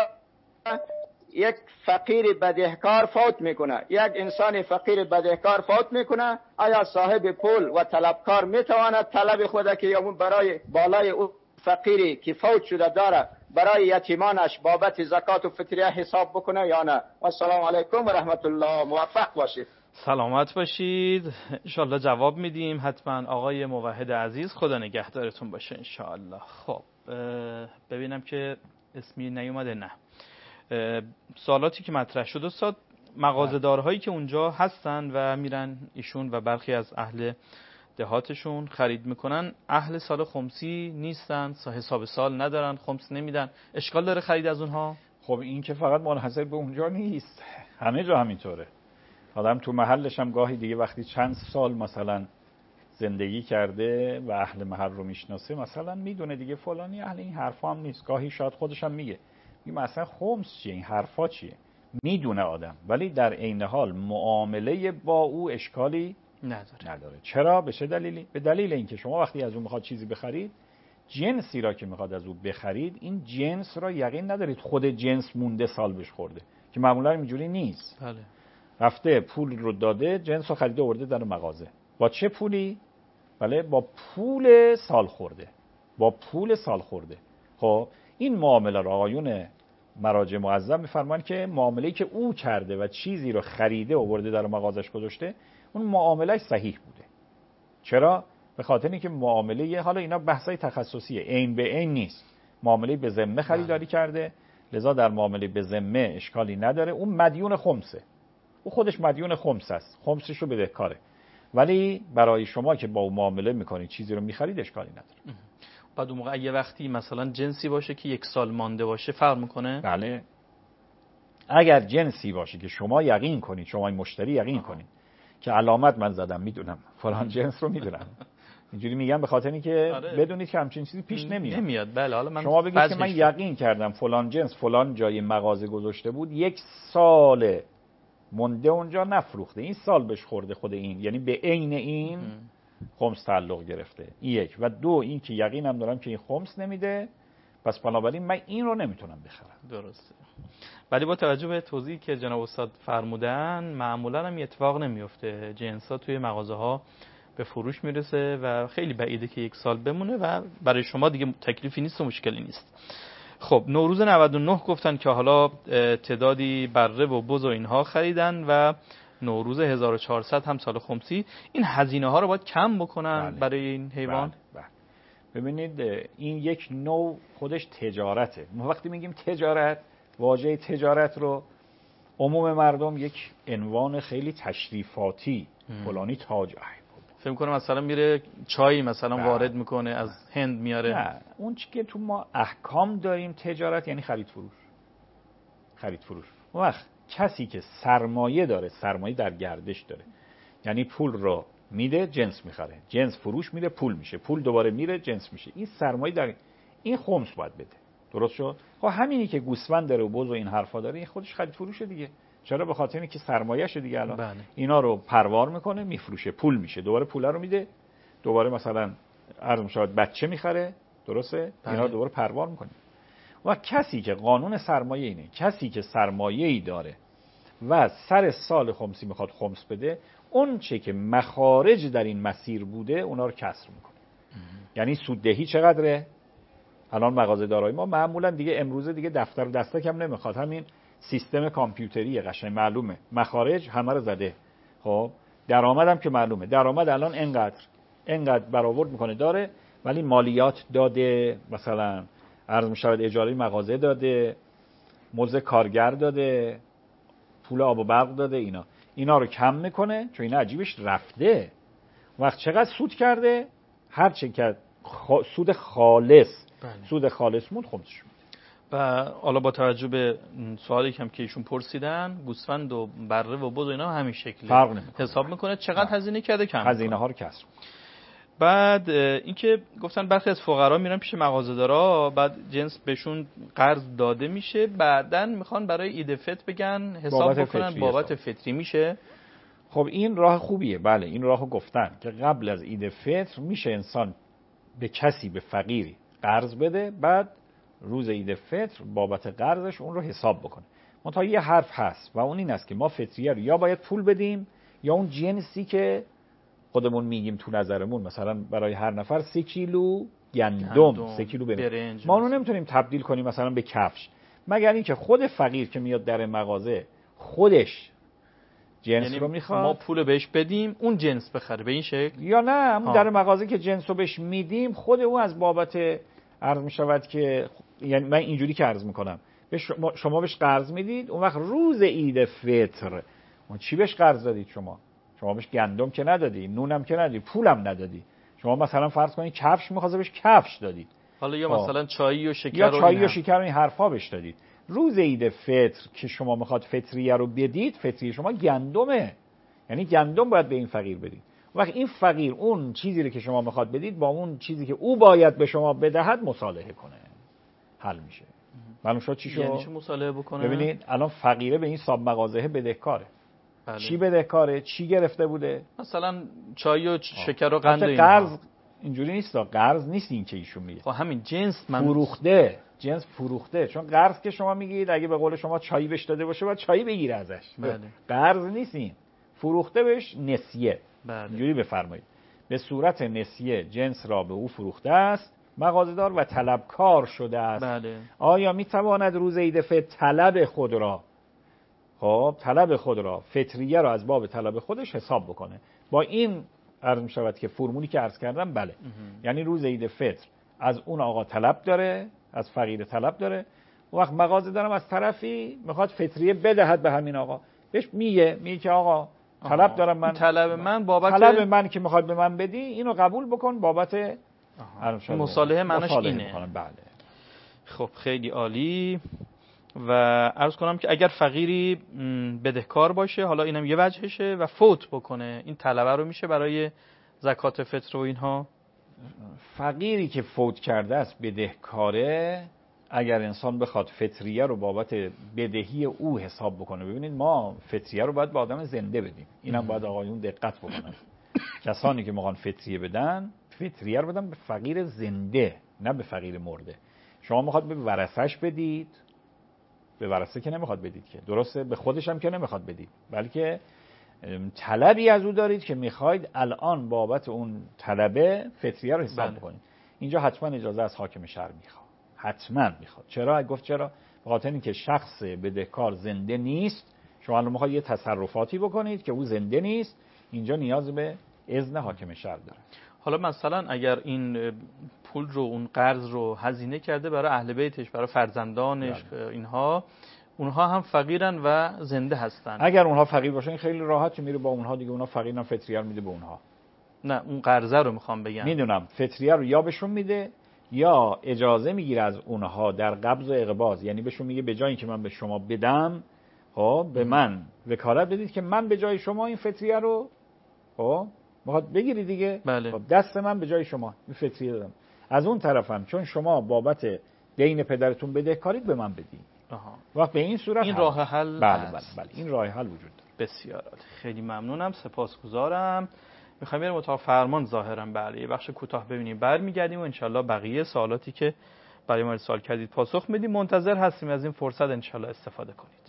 یک فقیر بدهکار فوت میکنه، یک انسان فقیر بدهکار فوت میکنه، آیا صاحب پول و طلبکار میتواند طلب خود که برای بالای اون فقیری که فوت شده داره برای یتیمانش بابت زکات و فطریه حساب بکنه یا نه؟ السلام علیکم و رحمت الله. موفق باشید.
سلامت باشید. انشالله جواب میدیم حتما آقای موحد عزیز. خدا نگهدارتون باشه انشالله. خب ببینم که اسمی نیومده. نه سوالاتی که مطرح شد استاد، مغازه‌دارهایی که اونجا هستن و میرن ایشون و برخی از اهل دهاتشون خرید میکنن اهل سال خمسی نیستن، حساب سال ندارن، خمس نمیدن، اشکال داره خرید از اونها؟
خب این که فقط منحصر به اونجا نیست، همه جا همینطوره. آدم تو محلش هم گاهی دیگه وقتی چند سال مثلا زندگی کرده و اهل محل رو میشناسه مثلا میدونه دیگه فلانی اهل این حرفا هم نیست، گاهی شاید خودش هم میگه مثلا خمس چیه، این حرفا چیه، میدونه آدم، ولی در عین حال معامله با او اشکالی نداره. چرا؟ به چه دلیلی؟ به دلیل اینکه شما وقتی از اون میخواد چیزی بخرید، جنسی را که میخواد از او بخرید این جنس را یقین ندارید خود جنس مونده سال بهش خورده، که معمولا اینجوری نیست.
بله.
رفته پول رو داده، جنس رو خریده آورده در مغازه. با چه پولی؟ بله با پول سال خورده. خب این معامله را آقایون مراجع معظم میفرمان که معامله‌ای که او کرده و چیزی رو خریده و آورده در مغازش گذاشته اون معاملهش صحیح بوده. چرا؟ به خاطر اینکه معامله، حالا اینا بحثای تخصصیه، عین به عین نیست، معامله به ذمه خریداری کرده، لذا در معامله به ذمه اشکالی نداره. اون مدیون خمسه، او خودش مدیون خمس است، خمسش رو بدهکاره، ولی برای شما که با او معامله میکنید چیزی رو میخرید اشکالی نداره.
بعد اون موقع یه وقتی مثلا جنسی باشه که 1 سال مانده باشه فرق میکنه؟
بله. اگر جنسی باشه که شما یقین کنید، شما این مشتری یقین کنید که علامت من زدم میدونم فلان جنس رو میدونم، اینجوری میگم به خاطر اینکه بدونید که همچین چیزی پیش نمیاد.
بله حالا من
شما بگید که من یقین کردم فلان جنس فلان جای مغازه گذاشته بود 1 سال مونده اونجا نفروخته، این سال بهش خورده خود این، یعنی به عین این خمس تعلق گرفته. این یک. و دو این که یقینم دارم که این خمس نمیده، پس بنابراین من این رو نمیتونم بخرم.
درسته. ولی با توجه به توضیحی که جناب استاد فرمودن معمولا هم اتفاق نمیفته، جنس‌ها توی مغازه‌ها به فروش میرسه و خیلی بعیده که 1 سال بمونه و برای شما دیگه تکلیفی نیست و مشکلی نیست. خب نوروز 99 گفتن که حالا تعدادی بره و بز و اینها خریدن و نوروز 1400 هم سال خمسی، این هزینه ها رو باید کم بکنن برای این حیوان.
بله. ببینید این یک نوع خودش تجارته. ما وقتی میگیم تجارت، واژه تجارت رو عموم مردم یک عنوان خیلی تشریفاتی، فلانی تاجر،
فکر کنم مثلا میره چای مثلا وارد میکنه از هند میاره.
نه، اون چی که تو ما احکام داریم تجارت یعنی خرید فروش. اون وقت کسی که سرمایه داره، سرمایه در گردش داره، یعنی پول رو میده جنس میخره، جنس فروش میره پول میشه، پول دوباره میره جنس میشه، این سرمایه در این خمس باید بده. درست شد؟ خب همینی که گوسفند داره و بز و این حرفا داره، این خودش خرید فروشه دیگه. چرا؟ به خاطر اینکه سرمایه‌شه دیگه. الان اینا رو پروار میکنه، میفروشه، پول میشه، دوباره پولا رو میده، دوباره مثلا عرض میشود بچه میخره، درسته؟ اینا رو دوباره پروار میکنه. و کسی که قانون سرمایه اینه، کسی که سرمایه‌ای داره و سر سال خمسی میخواد خمس بده، اون چه که مخارج در این مسیر بوده اونا رو کسر میکنه. یعنی سوددهی چقدره؟ الان مغازه دارای ما معمولا دیگه امروزه دیگه دفتر و دستک هم نمیخواد، همین سیستم کامپیوتری قشنگ معلومه، مخارج همه رو زده. خب درآمدم که معلومه، درآمد الان اینقدر برآورد میکنه داره، ولی مالیات داده، مثلا عرض میشود اجاره مغازه داده، مزد کارگر داده، پول آب و برق داده، اینا رو کم میکنه، چون اینا عجیبش رفته. وقت چقدر سود کرده؟ هر چه که سود خالص سود خالص مون خمسش میده.
و حالا با توجه به سوالی که ایشون پرسیدن، گوسفند و بره و بز و اینا همین شکلی
فرق نمیکنه،
حساب میکنه چقدر هزینه کرده کم
هزینه ها رو کسر.
بعد اینکه گفتن برخی از فقرا میرن پیش مغازه‌دارا، بعد جنس بهشون قرض داده میشه، بعدن میخوان برای عید فطر بگن حساب بکنن بابت فطری میشه.
خب این راه خوبیه، بله این راهو گفتن که قبل از عید فطر میشه انسان به کسی، به فقیری قرض بده، بعد روز عید فطر بابت قرضش اون رو حساب بکنه. منتها یه حرف هست و اون این است که ما فطریه رو یا باید پول بدیم یا اون جنسی که خودمون میگیم تو نظرمون، مثلا برای هر نفر 3 کیلو گندم 3 کیلو برنج، ما اونو نمیتونیم تبدیل کنیم مثلا به کفش، مگر اینکه خود فقیر که میاد در مغازه خودش جنس
یعنی
رو میخواد،
ما پول بهش بدیم اون جنس بخره به این شکل،
یا نه همون در مغازه که جنس رو بهش میدیم خود او از بابت عرض میشود که، یعنی من اینجوری که عرض میکنم، شما بهش قرض میدید، اون وقت روز عید فطر اون چی بهش قرض دادید؟ شما بهش گندم که ندادی، نونم که ندادی، پولم ندادی. شما مثلا فرض کنید کفش می‌خواسته بهش کفش دادید،
حالا یا مثلا چایی و شکر
یا چایی و شکر این حرفا بهش دادید. روز عید فطر که شما میخواد فطریه رو بدید، فطریه شما گندمه، یعنی گندم باید به این فقیر بدید. وقت این فقیر اون چیزی رو که شما میخواد بدید با اون چیزی که او باید به شما بدهد مصالحه کنه، حل میشه. معلوم شد چی شد؟
یعنی چه مصالحه بکنه؟
ببینید الان فقیره به این صاحب مغازه بدهکاره.
بله.
چی بدهکاره؟ چی گرفته بوده؟
مثلا چای و شکر و قند و
اینا. قرض اینجوری نیست، قرض نیست این که ایشون میگه.
خب همین جنس من
فروخته، جنس فروخته. چون قرض که شما میگید اگه به قول شما چایی بهش داده باشه باید چایی بگیره ازش.
بله.
قرض نیست این. فروخته بهش نسیه.
بله.
اینجوری بفرمایید. به صورت نسیه جنس را به او فروخته است مغازه‌دار و طلبکار شده است.
بله.
آیا میتواند روز عید فطر طلب خود را فطریه را از باب طلب خودش حساب بکنه؟ با این عرض می شود که فرمولی که عرض کردم بله. یعنی روز عید فطر از اون آقا طلب داره، از فقیر طلب داره، وقت مغازه دارم از طرفی میخواد فطریه بدهد به همین آقا، بهش میگه که آقا طلب دارم من، طلب من که میخواد به من بدی اینو قبول بکن بابت
مصالحه معناش اینه.
بله.
خب خیلی عالی. و عرض کنم که اگر فقیری بدهکار باشه، حالا اینم یه وجهشه، و فوت بکنه، این طلبه رو میشه برای زکات فطر و اینها؟
فقیری که فوت کرده است بدهکاره، اگر انسان بخواد فطریه رو بابت بدهی او حساب بکنه، ببینید ما فطریه رو باید به آدم زنده بدیم، اینم باید آقایون دقت بکنن. کسانی که میخوان فطریه بدن، فطریه رو بدن به فقیر زنده، نه به فقیر مرده. شما میخواد به ورثه‌اش بدید، به ورثه که نمیخواد بدید که، درسته، به خودش هم که نمیخواد بدید، بلکه طلبی از او دارید که میخواید الان بابت اون طلبه فطریه رو حساب کنید. اینجا حتما اجازه از حاکم شهر میخواد، حتما میخواد. چرا؟ گفت چرا؟ به خاطر اینکه شخص بدهکار زنده نیست. شما الان میخواید یه تصرفاتی بکنید که او زنده نیست، اینجا نیاز به اذن حاکم شهر داره.
حالا مثلا اگر این پول رو، اون قرض رو هزینه کرده برای اهل بیتش، برای فرزندانش، اینها اونها هم فقیرن و زنده هستن،
اگر اونها فقیر باشن خیلی راحت میره با اونها دیگه، اونها فقیرن، فطریه رو میده به اونها.
نه اون قرضه رو میخوام بگم.
میدونم، فطریه رو یا بهشون میده یا اجازه میگیره از اونها در قبض و اقباض، یعنی بهشون میگه به جای اینکه من به شما بدم، خب به من وکالت بدید که من به جای شما این فطریه رو خب میخواد بگیری دیگه.
بله.
خب دست من به جای شما این فطریه دادم. از اون طرفم چون شما بابت دین پدرتون بدهکارید به من بدید. وقت به این صورت
این راه حل
بله این راه حل وجود داره.
بسیار عالی، خیلی ممنونم، سپاسگزارم. میخوایم بریم اتاق فرمان ظاهرا. بله، یه بخش کوتاه ببینیم، برمیگردیم و انشالله بقیه سوالاتی که برای ما ارسال کردید پاسخ میدیم. منتظر هستیم از این فرصت انشالله استفاده کنید.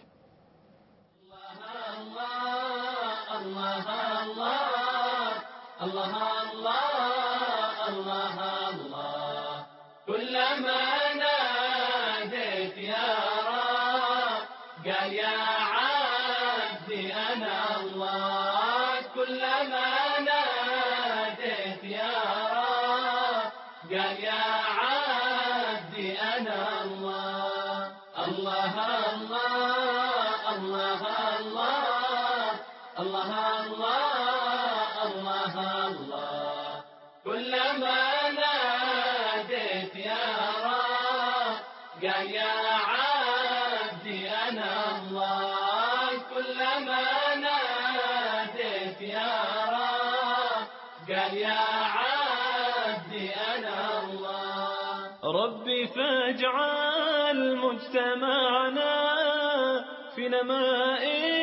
الله الله الله الله كلما ناديت يا رب قال يا عبدي أنا الله كلما ناديت يا رب قال يا عبدي أنا الله الله الله الله الله الله الله الله كلما ناديت يا رب قال يا عبدي أنا الله كلما ناديت يا رب قال يا عبدي أنا الله ربي فاجعل مجتمعنا في نماء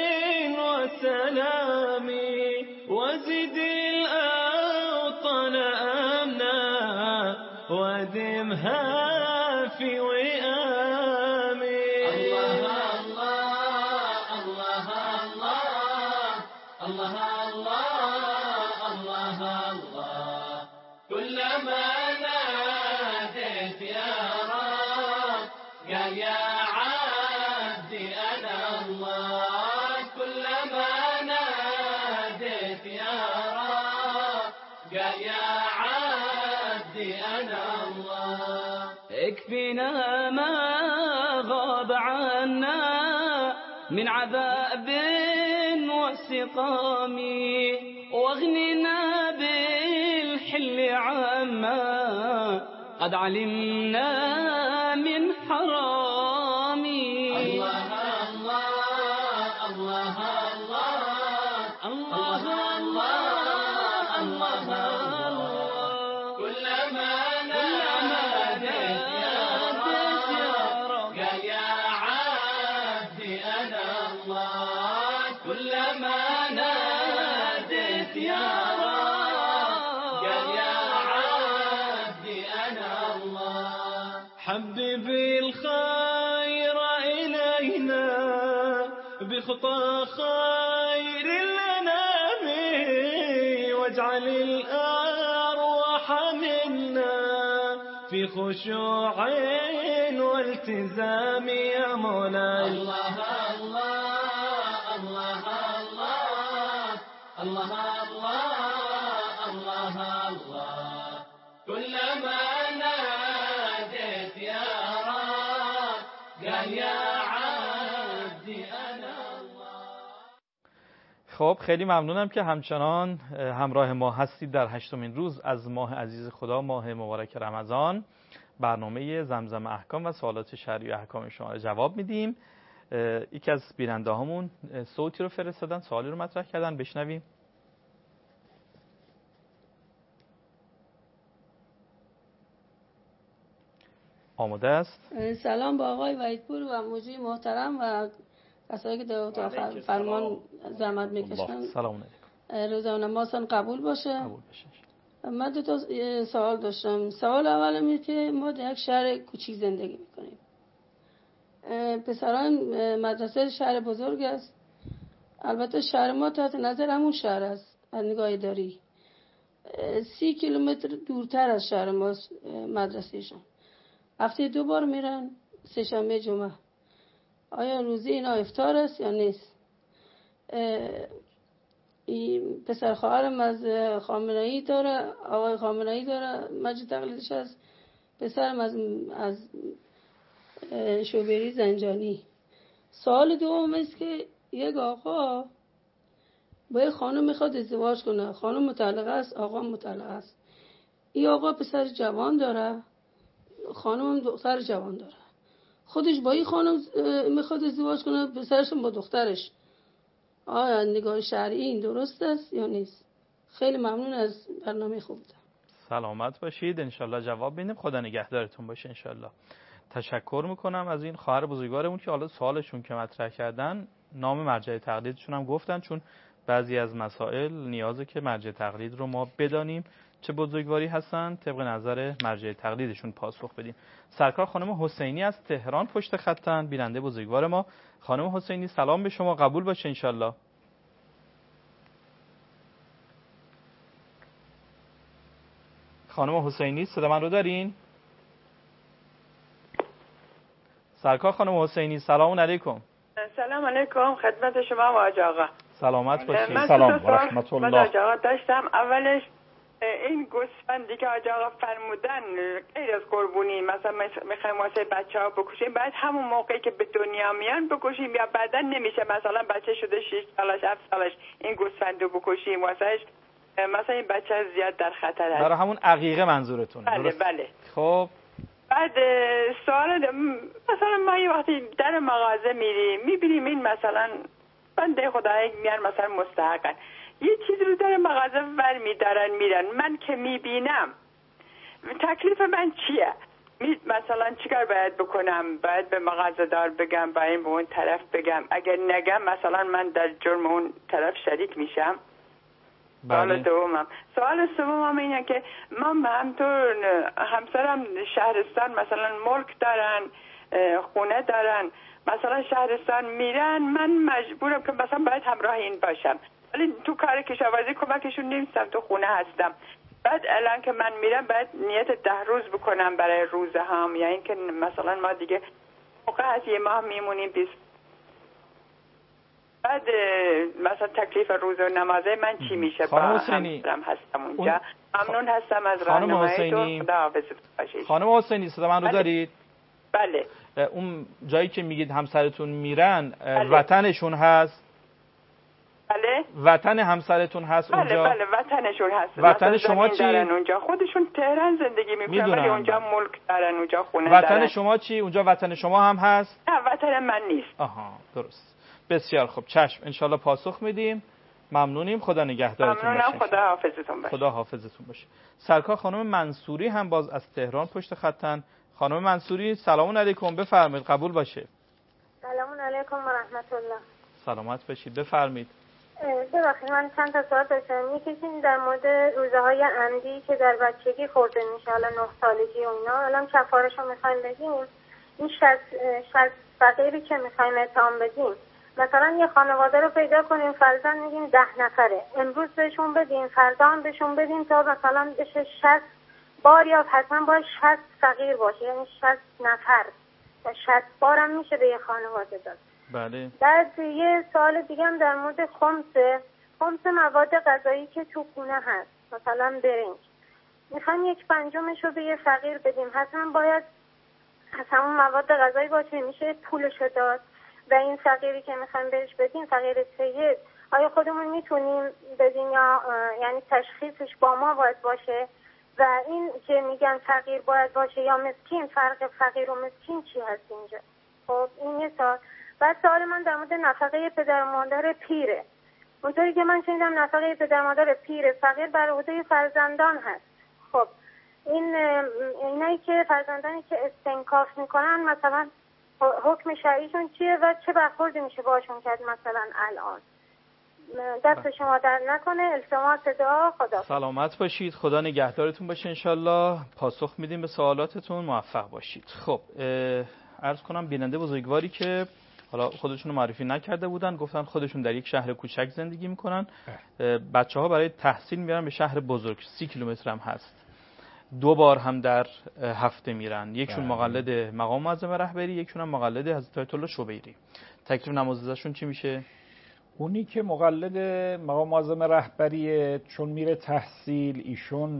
وسلام وزد الأوطان أمنا وادمها في وئام الله الله الله الله الله الله الله كلما ناديت يا رب قال يا عبدي أنا الله كلما ناديت يا رب قال يا عبدي أنا الله اكفنا ما غاب عنا من عذاب وسقام واغننا بالحل عما قد علمنا من حرام الله الله الله الله الله الله الله كلما ناديت يا رب قال يا عبدي أنا الله كلما ناديت يا رب قال يا عبدي أنا الله حبب الخير إلينا بخطى خير الأنام واجعل الأرواح منا في خشوع والتزام يا مولاي الله الله الله الله الله الله الله كلما ناديت يا رب قال يا عبدي أنا الله.
خب خیلی ممنونم که همچنان همراه ما هستید در 8مین روز از ماه عزیز خدا، ماه مبارک رمضان. برنامه زمزم احکام و سوالات شرعی و احکام شما رو جواب میدیم. یکی از بیننده هامون صوتی رو فرستادن، سوالی رو مطرح کردن، بشنویم. آماده است؟
سلام با آقای وحیدپور و موجی محترم و کسایی که در اتاق فرمان زحمت میکشن.
سلام علیکم.
روزه نمازتون قبول باشه.
قبول بشه.
من دو تا سوال داشتم. سوال اول اینه که ما در یک شهر کوچیک زندگی میکنیم. پسران مدرسه شهر بزرگ است. البته شهر ما تحت نظر همون شهر است از نگاه اداری. 30 کیلومتر دورتر از شهر ما مدرسهشون. هفته 2 بار میرن، سه شنبه جمعه. آیا روزی اینا افطار است یا نیست؟ پسر خواهرم از خامنه‌ای داره، آقای خامنه‌ای داره، مجید تقلیدش است. پسرم از شوبری زنجانی. سوال دوم است که یک آقا با یک خانم میخواد ازدواج کنه. خانم مطلقه است، آقا مطلقه است. این آقا پسر جوان داره، خانم دختر جوان داره. خودش با این خانم میخواد ازدواج کنه، پسرش با دخترش. آیا نگاه شرعی این درست است یا نیست؟ خیلی ممنون از برنامه خوبتون.
سلامت باشید. انشالله جواب میدیم. خدا نگهدارتون باشه انشالله. تشکر میکنم از این خواهر بزرگوارمون که حالا سوالشون که مطرح کردن نام مرجع تقلیدشون هم گفتن، چون بعضی از مسائل نیازه که مرجع تقلید رو ما بدانیم چه بزرگواری هستن، طبق نظر مرجع تقلیدشون پاسخ بدیم. سرکار خانم حسینی از تهران پشت خطن، بیننده بزرگوار ما. خانم حسینی سلام به شما، قبول باشه انشالله. خانم حسینی صدا من رو دارین؟ سرکار خانم حسینی سلام علیکم.
سلام علیکم خدمت شما و آج آقا.
سلامت باشید.
سلام و رحمت الله.
آج آقا داشتم. اولش این گوسفندی که آج آقا فرمودن غیر از قربونی، مثلا میخوایم واسه بچه ها بکشیم، بعد همون موقعی که به دنیا میان بکشیم یا بعدا نمیشه؟ مثلا بچه شده 6 سالش 7 سالش این گوسفندو بکشیم واسهش، مثلا این بچه زیاد در خطر هست.
برای همون عقیقه منظورتونه؟
بله بله.
خب
بعد سوال مثلا ما یه وقتی در مغازه میریم میبینیم این مثلا بنده خدایی میان مثلا مستحقن یه چیزی رو در مغازه ور میدارن میرن، من که میبینم تکلیف من چیه؟ مثلا چیکار باید بکنم؟ باید به مغازه دار بگم، باید به اون طرف بگم؟ اگر نگم مثلا من در جرم اون طرف شریک میشم؟
بله.
سوال سومم اینه که ما همطور همسرم شهرستان مثلا ملک دارن، خونه دارن، مثلا شهرستان میرن، من مجبورم که مثلا باید همراه این باشم، ولی تو کار کشاورزی کمکشون نیستم، تو خونه هستم. بعد الان که من میرم باید نیت 10 روز بکنم برای روزه هم، یا اینکه مثلا ما دیگه موقع از یه ماه میمونیم 20. بعد مثلا تکلیف روزه و نمازه من چی میشه؟
خانم حسینی
هستم اونجا. ممنون هستم از راهنماییتون. خدا حافظتون باشید.
خانم حسینی صدا من رو دارید؟
بله.
اون جایی که میگید همسرتون میرن
بله.
وطنشون هست؟
بله.
وطن همسرتون هست
بله
اونجا؟
بله وطنشون هست.
وطن شما چی؟
دارن اونجا، خودشون تهران زندگی میکنن ولی اونجا ملک دارن، اونجا خونه
وطن
دارن.
شما چی؟ اونجا وطن شما هم هست؟
نه وطن من نیست.
آها درست. بسیار خوب، چشم، انشالله پاسخ میدیم. ممنونیم. خدا نگهدارتون باشه.
ممنونم. خدا حافظتون باشه.
خدا حافظتون باشه. سرکار خانم منصوری هم باز از تهران پشت خطن. خانم منصوری سلام علیکم، بفرمایید، قبول باشه.
سلام علیکم و رحمت الله.
سلامت باشید، بفرمایید.
ببخشید من چند تا سوال داشتم. یکیشون در مورد روزه های عمدی که در بچگی خورده میشه، حالا 9 سالگی و اینا، الان کفاره‌شو میخوایم بدیم. این 60 فقیری که میخوایم اطعام بدیم، مثلا یه خانواده رو پیدا کنیم فرضاً میگیم 10 نفره، امروز بهشون بدیم، فردا هم بهشون بدیم تا مثلا بشه 60 بار، یا حتما باید 60 فقیر باشه، یعنی 60 نفر و 60 بار هم میشه به یه خانواده داد.
بله.
بعد یه سوال دیگه هم در مورد خمس مواد غذایی که تو خونه هست، مثلا برنج، میخوایم 1/5 رو به یه فقیر بدیم، حتما باید از همون مواد غذایی باشه، میشه پولشو داد و این فقیری که میخوایم بهش بدیم، فقیر سید، آیا خودمون میتونیم بدیم یا یعنی تشخیصش با ما باید باشه؟ و این که میگن فقیر باید باشه یا مسکین، فرق فقیر و مسکین چی هست اینجا؟ خب این یه سوال. بعد سوال من در مورد نفقه پدر و مادر پیره. اونطوری که من شنیدم نفقه پدر و مادر پیر فقیر بر عهده فرزندان هست. خب اینایی که فرزندانی که استنکاف میکنن مثلا حکم شرعیشون چیه و چه برخوردی میشه باشون کرد مثلا الان؟ دست شما در نکنه. التماس دعا. خدا
سلامت باشید، خدا نگهدارتون باشه انشالله. پاسخ میدیم به سوالاتتون، موفق باشید. خب عرض کنم بیننده بزرگواری که حالا خودشون رو معرفی نکرده بودن، گفتن خودشون در یک شهر کوچک زندگی میکنن، بچه‌ها برای تحصیل میرن به شهر بزرگ، 30 کیلومتر هم هست، 2 بار هم در هفته میرن، یکشون مقلد مقام معظم رهبری، یکشون هم مقلد حضرت آیت الله شبیری. تکلیف نمازشون چی میشه؟
اونی که مقلد مقام معظم رهبریه چون میره تحصیل، ایشون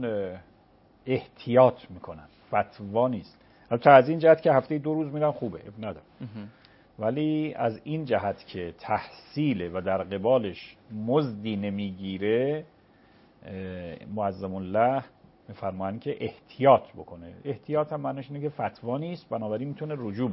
احتیاط میکنن، فتوا نیست. البته از این جهت که هفته 2 روز میرن خوبه، نداره، ولی از این جهت که تحصیله و در قبالش مزدی نمیگیره، معظم الله میفرمایند که احتیاط بکنه. احتیاط هم معنیش اینه که فتوا نیست، بنابراین میتونه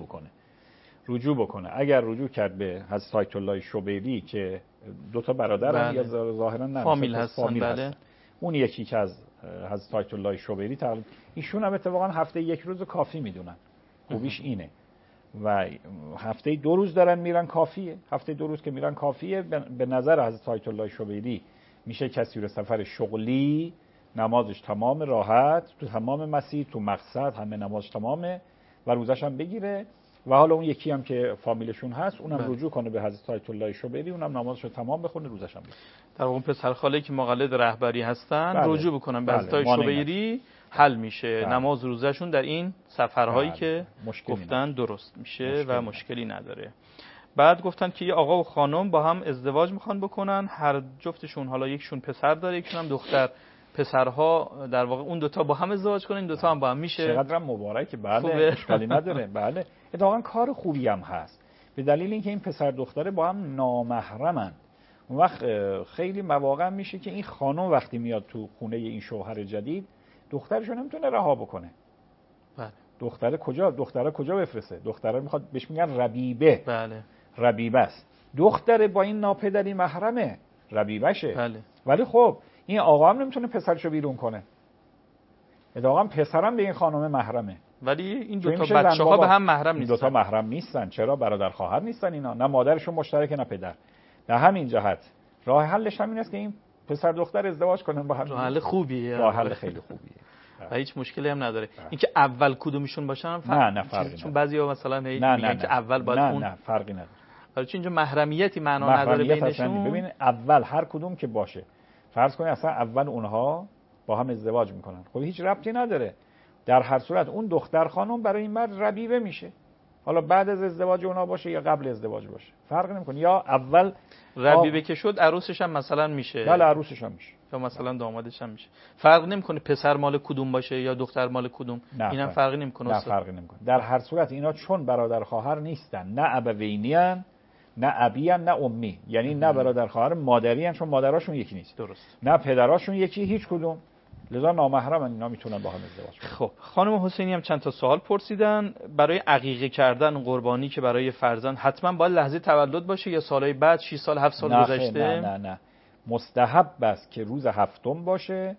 رجوع بکنه. اگر رجوع کرد به حضرت آیت الله شبیری که 2 تا برادر یا ظاهرا
فامیل هستن،
اون یکی که از حضرت آیت الله شبیری تقریبا ایشون هم اتفاقا هفته 1 روز کافی میدونن. خوبیش اینه. و هفته 2 روز دارن میرن کافیه. هفته 2 روز که میرن کافیه. به نظر حضرت آیت الله شبیری میشه کسی رو سفر شغلی، نمازش تمام، راحت، تو تمام مسیر، تو مقصد همه نمازش تمامه و روزش هم بگیره. و حالا اون یکی هم که فامیلشون هست اونم رجوع کنه به حضرت آیت الله شبیری، اونم نمازش رو تمام بخونه، روزش هم بگیره. در
اون پسرخاله که مقلد رهبری هستن رجوع بکنن به حضرت آیت شبیری، حل میشه. نماز روزشون در این سفرهایی که گفتن درست میشه و مشکلی نداره. بعد گفتن که یه آقا و خانم با هم ازدواج میخوان بکنن، هر جفتشون، حالا یکشون پسر داره یکشون هم دختر، پسرها در واقع اون 2 تا با هم ازدواج کنن، این 2 تا هم با هم میشه.
چقدر مبارکه. بله، اشکالی نداره. بله، اتفاقا کار خوبی هم هست، به دلیل اینکه این پسر دختره با هم نامحرمن. اون وقت خیلی مواقع میشه که این خانم وقتی میاد تو خونه این شوهر جدید، دخترش رو نمیتونه رها بکنه.
بله.
دختره کجا بفرسته؟ دختره میخواد، بهش میگن ربیبه.
بله.
ربیبه است. دختره با این ناپدری محرمه، ربیبشه.
بله.
ولی خب این آقا هم نمیتونه پسرشو بیرون کنه. اتفاقا پسرم به این خانم محرمه.
ولی این 2 تا بچه‌ها به هم محرم نیستن.
2 تا محرم نیستن. چرا؟ برادر خواهر نیستن اینا، نه مادرشون مشترکه نه پدر. در همین جهت راه حلش همین است که این پسر دختر ازدواج کنن با هم.
راه حل خوبیه.
راه حل خیلی خوبیه.
و هیچ مشکلی هم نداره. اینکه اول کدومشون باشن
نه فرقی
چون بعضیا مثلا میگن که اول باید اون.
نه فرقی نداره.
حالا چون اینجا محرمیتی معنا نداره بینشون.
ببین اول هر کدوم که باشه، فرض کنید اصلا اول اونها با هم ازدواج میکنن، خب هیچ ربطی نداره. در هر صورت اون دختر خانم برای این مرد ربیبه میشه. حالا بعد از ازدواج اونها باشه یا قبل ازدواج باشه، فرق نمیکنه. یا اول
ربیبه که شد عروسش هم مثلا میشه.
بله، عروسش هم میشه.
یا مثلا دامادش هم میشه. فرق نمیکنه پسر مال کدوم باشه یا دختر مال کدوم. اینم فرقی نمیکنه.
نه فرقی نمیکنه. در هر صورت اینا چون برادر خواهر نیستن، نه ابوینیان، نه ابیان، نه امی، یعنی نه برادر خواهر مادری ان، چون مادراشون یکی نیست.
درست.
نه پدراشون یکی، هیچ کدوم. لذا نامحرمن، اینا میتونن با هم ازدواج کنن.
خب خانم حسینی هم چند تا سوال پرسیدن. برای عقیقه کردن قربانی که برای فرزند حتما باید لحظه تولد باشه یا سالهای بعد 6 سال 7 سال گذشته؟
نه مستحب است که روز 7 باشه،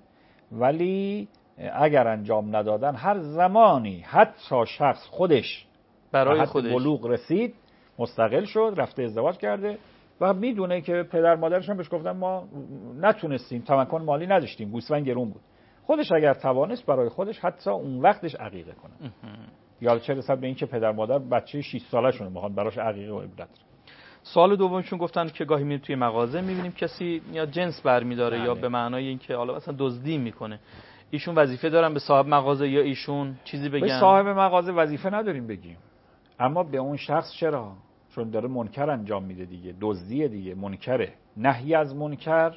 ولی اگر انجام ندادن هر زمانی، حتی شخص خودش
برای خودش
بلوغ رسید، مستقل شد، رفته ازدواج کرده و میدونه که پدر مادرش هم بهش گفتن ما نتونستیم، تمکن مالی نداشتیم، گوسفند گرون بود، خودش اگر توانست برای خودش حتی اون وقتش عقیقه کنه. یا چه رسد به این که پدر مادر بچه 6 سالشون میخوان براش عقیقه و عبادت.
سوال دومشون گفتن که گاهی میریم توی مغازه میبینیم کسی یا جنس برمیداره یا به معنای اینکه حالا مثلا دزدی میکنه، ایشون وظیفه دارن به صاحب مغازه یا ایشون چیزی بگن؟
به صاحب مغازه وظیفه نداریم بگیم، اما به اون شخص چرا؟ چون داره منکر انجام میده دیگه، دزدیه دیگه، منکره. نهی از منکر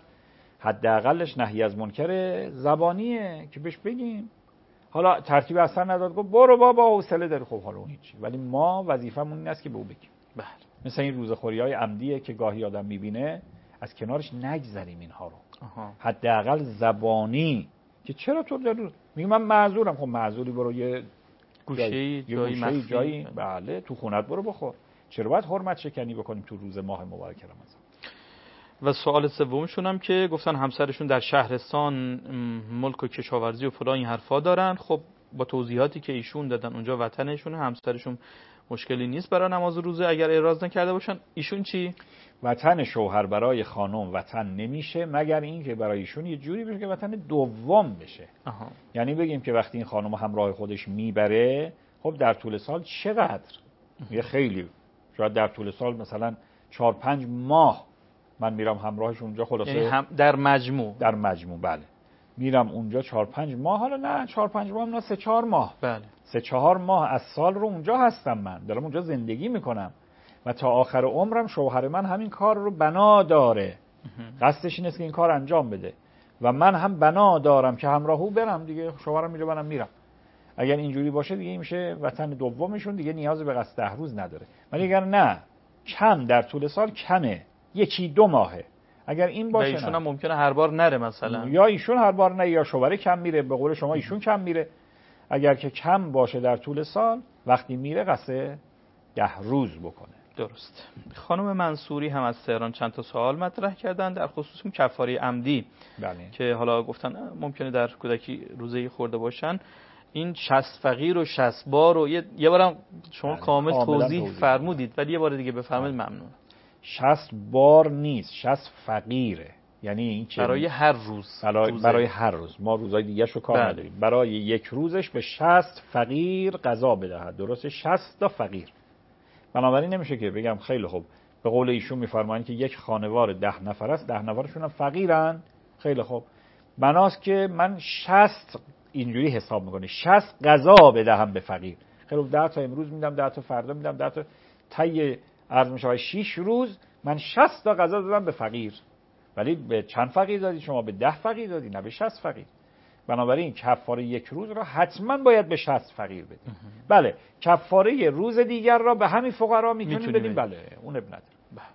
حداقلش نهی از منکر زبانیه که بهش بگیم. حالا ترتیب اثر نداد، گفت برو بابا حوصله داره، خب حالا اون هیچی، ولی ما وظیفمون این است که به او بگیم.
بله.
مثلا این روزخوری‌های عمدیه که گاهی آدم میبینه، از کنارش نگذریم اینها رو. حداقل زبانی که چرا تو داری میگم من معذورم، خب معذوری برو یه
گوشه‌ای
جایی بله تو خونت برو بخور. چرا باید حرمت شکنی بکنیم تو روز ماه مبارک رمضان؟
و سوال سومشون هم که گفتن همسرشون در شهرستان ملک و کشاورزی و فلان این حرفا دارن. خب با توضیحاتی که ایشون دادن اونجا وطنشونه، همسرشون مشکلی نیست برای نماز روزه اگر اعراض نکرده باشن. ایشون چی؟
وطن شوهر برای خانم وطن نمیشه مگر این که برای ایشون یه جوری بشه که وطن دوم بشه. یعنی بگیم که وقتی این خانم همراه خودش میبره، خب در طول سال چقدر؟ یه خیلی شاید در طول سال مثلا 4-5 ماه من میرم همراهش اونجا، خلاصه
یعنی هم در مجموع
بله میرم اونجا 4-5 ماه، حالا نه 4-5 ماه، نه 3-4 ماه،
بله
3-4 ماه از سال رو اونجا هستم، من دارم اونجا زندگی میکنم و تا آخر عمرم شوهر من همین کار رو بنا داره، قصدش اینه که این کار انجام بده و من هم بنا دارم که همراه او برم دیگه، شوهرم میره منم میرم. اگر اینجوری باشه دیگه میشه وطن دومشون، دیگه نیاز به قصد 10 روز نداره. ولی اگر نه کم در طول سال کمه، 1-2 ماهه، اگر این باشه
ایشون هم ممکنه هر بار نره مثلا،
یا ایشون هر بار نه، یا شوهر کم میره، به قول شما ایشون کم میره. اگر که کم باشه در طول سال، وقتی میره قصد 10 روز بکنه.
درست. خانم منصوری هم از تهران چند تا سوال مطرح کردن در خصوص کفاره عمدی.
بله.
که حالا گفتن ممکنه در کودکی روزه‌ای خورده باشن. این 60 فقیر و 60 بار رو یه بارم شما کامل توضیح فرمودید، ولی یه بار دیگه بفرمایید ممنون.
60 بار نیست، 60 فقیره. یعنی این چه؟
برای هر روز.
برای هر روز. ما روزای دیگه شو کار نداریم. برای یک روزش به 60 فقیر قضا بدهد. درسته؟ 60 تا فقیر. بنابراین نمیشه که بگم خیلی خوب، به قول ایشون میفرمایند که یک خانوار 10 نفر است، 10 نفرشون هم فقیرن. خیلی خوب، بناست که من 60 اینجوری حساب میکنه، 60 غذا بدهم به فقیر. خیلی خوب، 10 تا امروز میدم، 10 تا فردا میدم، 10 تا طی عرض میشه 6 روز من 60 تا غذا دادم به فقیر. ولی به چند فقیر دادی شما؟ به 10 فقیر دادی، نه به 60 فقیر. بنابراین کفاره یک روز را حتما باید به 60 فقیر بدیم. بله، کفاره روز دیگر را به همین فقرا میتونیم بدیم. بله، اون اب نداره.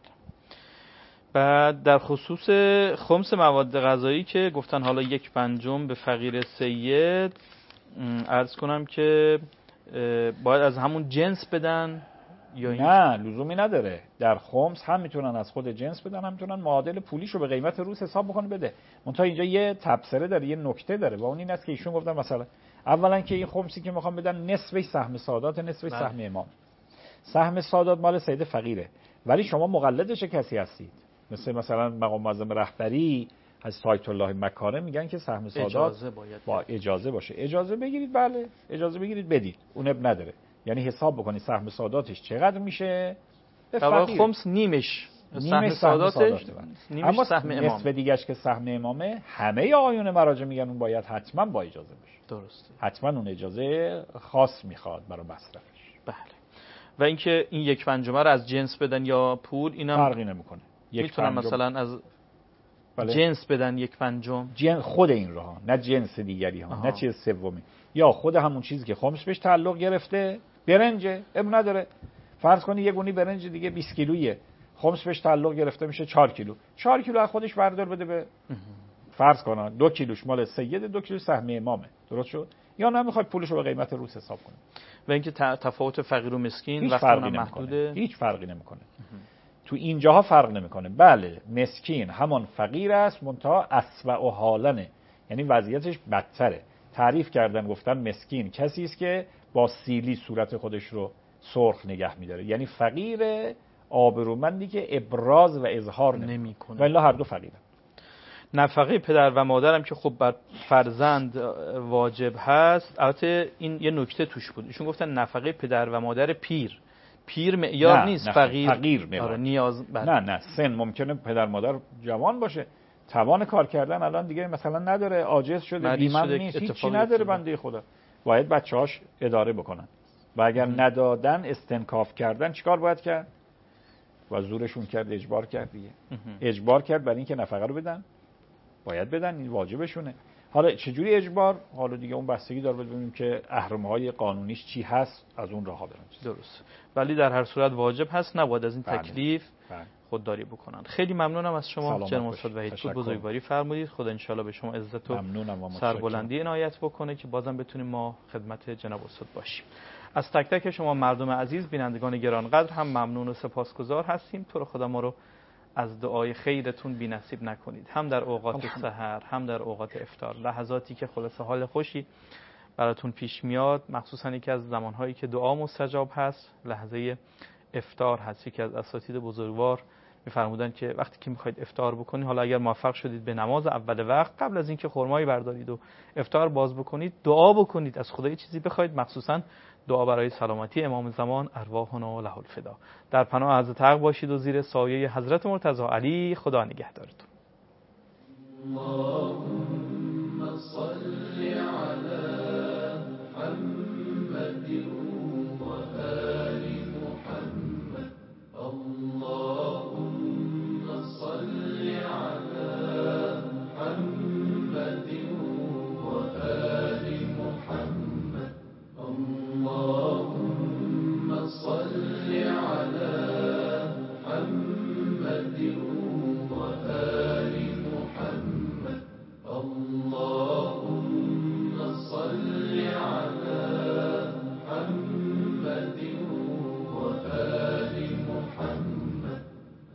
بعد در خصوص خمس مواد غذایی که گفتن حالا 1/5 به فقیر سید، عرض کنم که باید از همون جنس بدن یا
نه؟ لزومی نداره. در خمس هم میتونن از خود جنس بدن، هم میتونن معادل پولیشو به قیمت روز حساب بکنه بده. منتها اینجا یه تبصره داره، یه نکته داره و اون این است که ایشون گفتن مثلا اولا که این خمسی که میخوام بدن نصفش سهم سادات، نصفش سهم امام. سهم سادات مال سید فقیره، ولی شما مقلدش کسی هستید. مثلا مقام معظم رهبری از آیت الله مکارم میگن که سهم سادات با اجازه باشه. اجازه بگیرید، بله اجازه بگیرید بدید، اون اب نداره. یعنی حساب بکنید سهم ساداتش چقدر میشه.
در خمس نیمش سهم ساداتش،
اما سهم امام، نصف دیگه‌اش که سهم امامه، همه آقایون مراجع میگن اون باید حتما با اجازه باشه.
درسته،
حتما اون اجازه خاص میخواد برای مصرفش.
بله. و اینکه این 1/5 رو از جنس بدن یا پول، اینم
فرقی نمیکنه.
میتونن مثلا از جنس بدن 1/5
جنس خود این راه، نه جنس دیگری ها، نه چیز سومی، یا خود همون چیزی که خمس بهش تعلق گرفته. برنجه اب نداره، فرض کنی یه گونی برنج دیگه 20 کیلویه، خمس بهش تعلق گرفته میشه 4 کیلو. 4 کیلو از خودش بردار بده به فرض کن 2 کیلوش مال سید، 2 کیلو سهم امامه. درست شد؟ یا نمیخواد پولشو به قیمت روز حساب کنه.
و اینکه تفاوت فقیر و مسکین وقتی اونم محدوده،
هیچ فرقی نمیکنه. تو اینجاها فرق نمیکنه. بله مسکین همان فقیر است، منتها اسوأ و حالنه، یعنی وضعیتش بدتره. تعریف کردن گفتن مسکین کسی است که با سیلی صورت خودش رو سرخ نگه میداره، یعنی فقیر آبرومندی که ابراز و اظهار نمیکنه. ولی هر دو فقیرن.
نفقه پدر و مادرم که خب بر فرزند واجب هست. البته این یه نکته توش بود، ایشون گفتن نفقه پدر و مادر پیر معیار نیست، فقیر
معیار.
نیاز
نه سن ممکنه پدر مادر جوان باشه، توان کار کردن الان دیگه مثلا نداره، عاجز شده، بیمه نیست، هیچی نداره، بنده خدا باید بچه‌هاش اداره بکنن و اگر ندادن استنکاف کردن چیکار باید کرد؟ و زورشون کرد، اجبار کرد دیگه. اجبار کرد برای اینکه نفقه رو بدن، باید بدن، این واجبشونه. حالا چجوری اجبار؟ حالا دیگه اون بستگی داره، ببینیم که اهرم‌های قانونیش چی هست، از اون راه‌ها برن.
درست، ولی در هر صورت واجب هست، نباید از این تکلیف خودداری بکنن. خیلی ممنونم از شما جناب استاد وحیدپور، بزرگواری فرمودید. خدا ان شاءالله به شما عزت و سربلندی عنایت بکنه که بازم بتونیم ما خدمت جناب استاد باشیم. از تک تک شما مردم عزیز، بینندگان گرانقدر هم ممنون و سپاسگزار هستیم. تو رو خدا ما رو از دعای خیرتون بی نصیب نکنید، هم در اوقات سحر هم در اوقات افطار، لحظاتی که خلاصه حال خوشی براتون پیش میاد، مخصوصا یکی از زمانهایی که دعا مستجاب هست لحظه افطار هست. یکی از اساتید بزرگوار می‌فرمودن که وقتی که می‌خواید افطار بکنید، حالا اگر موفق شدید به نماز اول وقت قبل از اینکه خرمایی بردارید و افطار باز بکنید، دعا بکنید، از خدا چیزی بخواید، مخصوصا دعا برای سلامتی امام زمان ارواحنا له الفدا. در پناه حضرت حق باشید و زیر سایه حضرت مرتضی علی. خدا نگهدارتون.
اللهم صل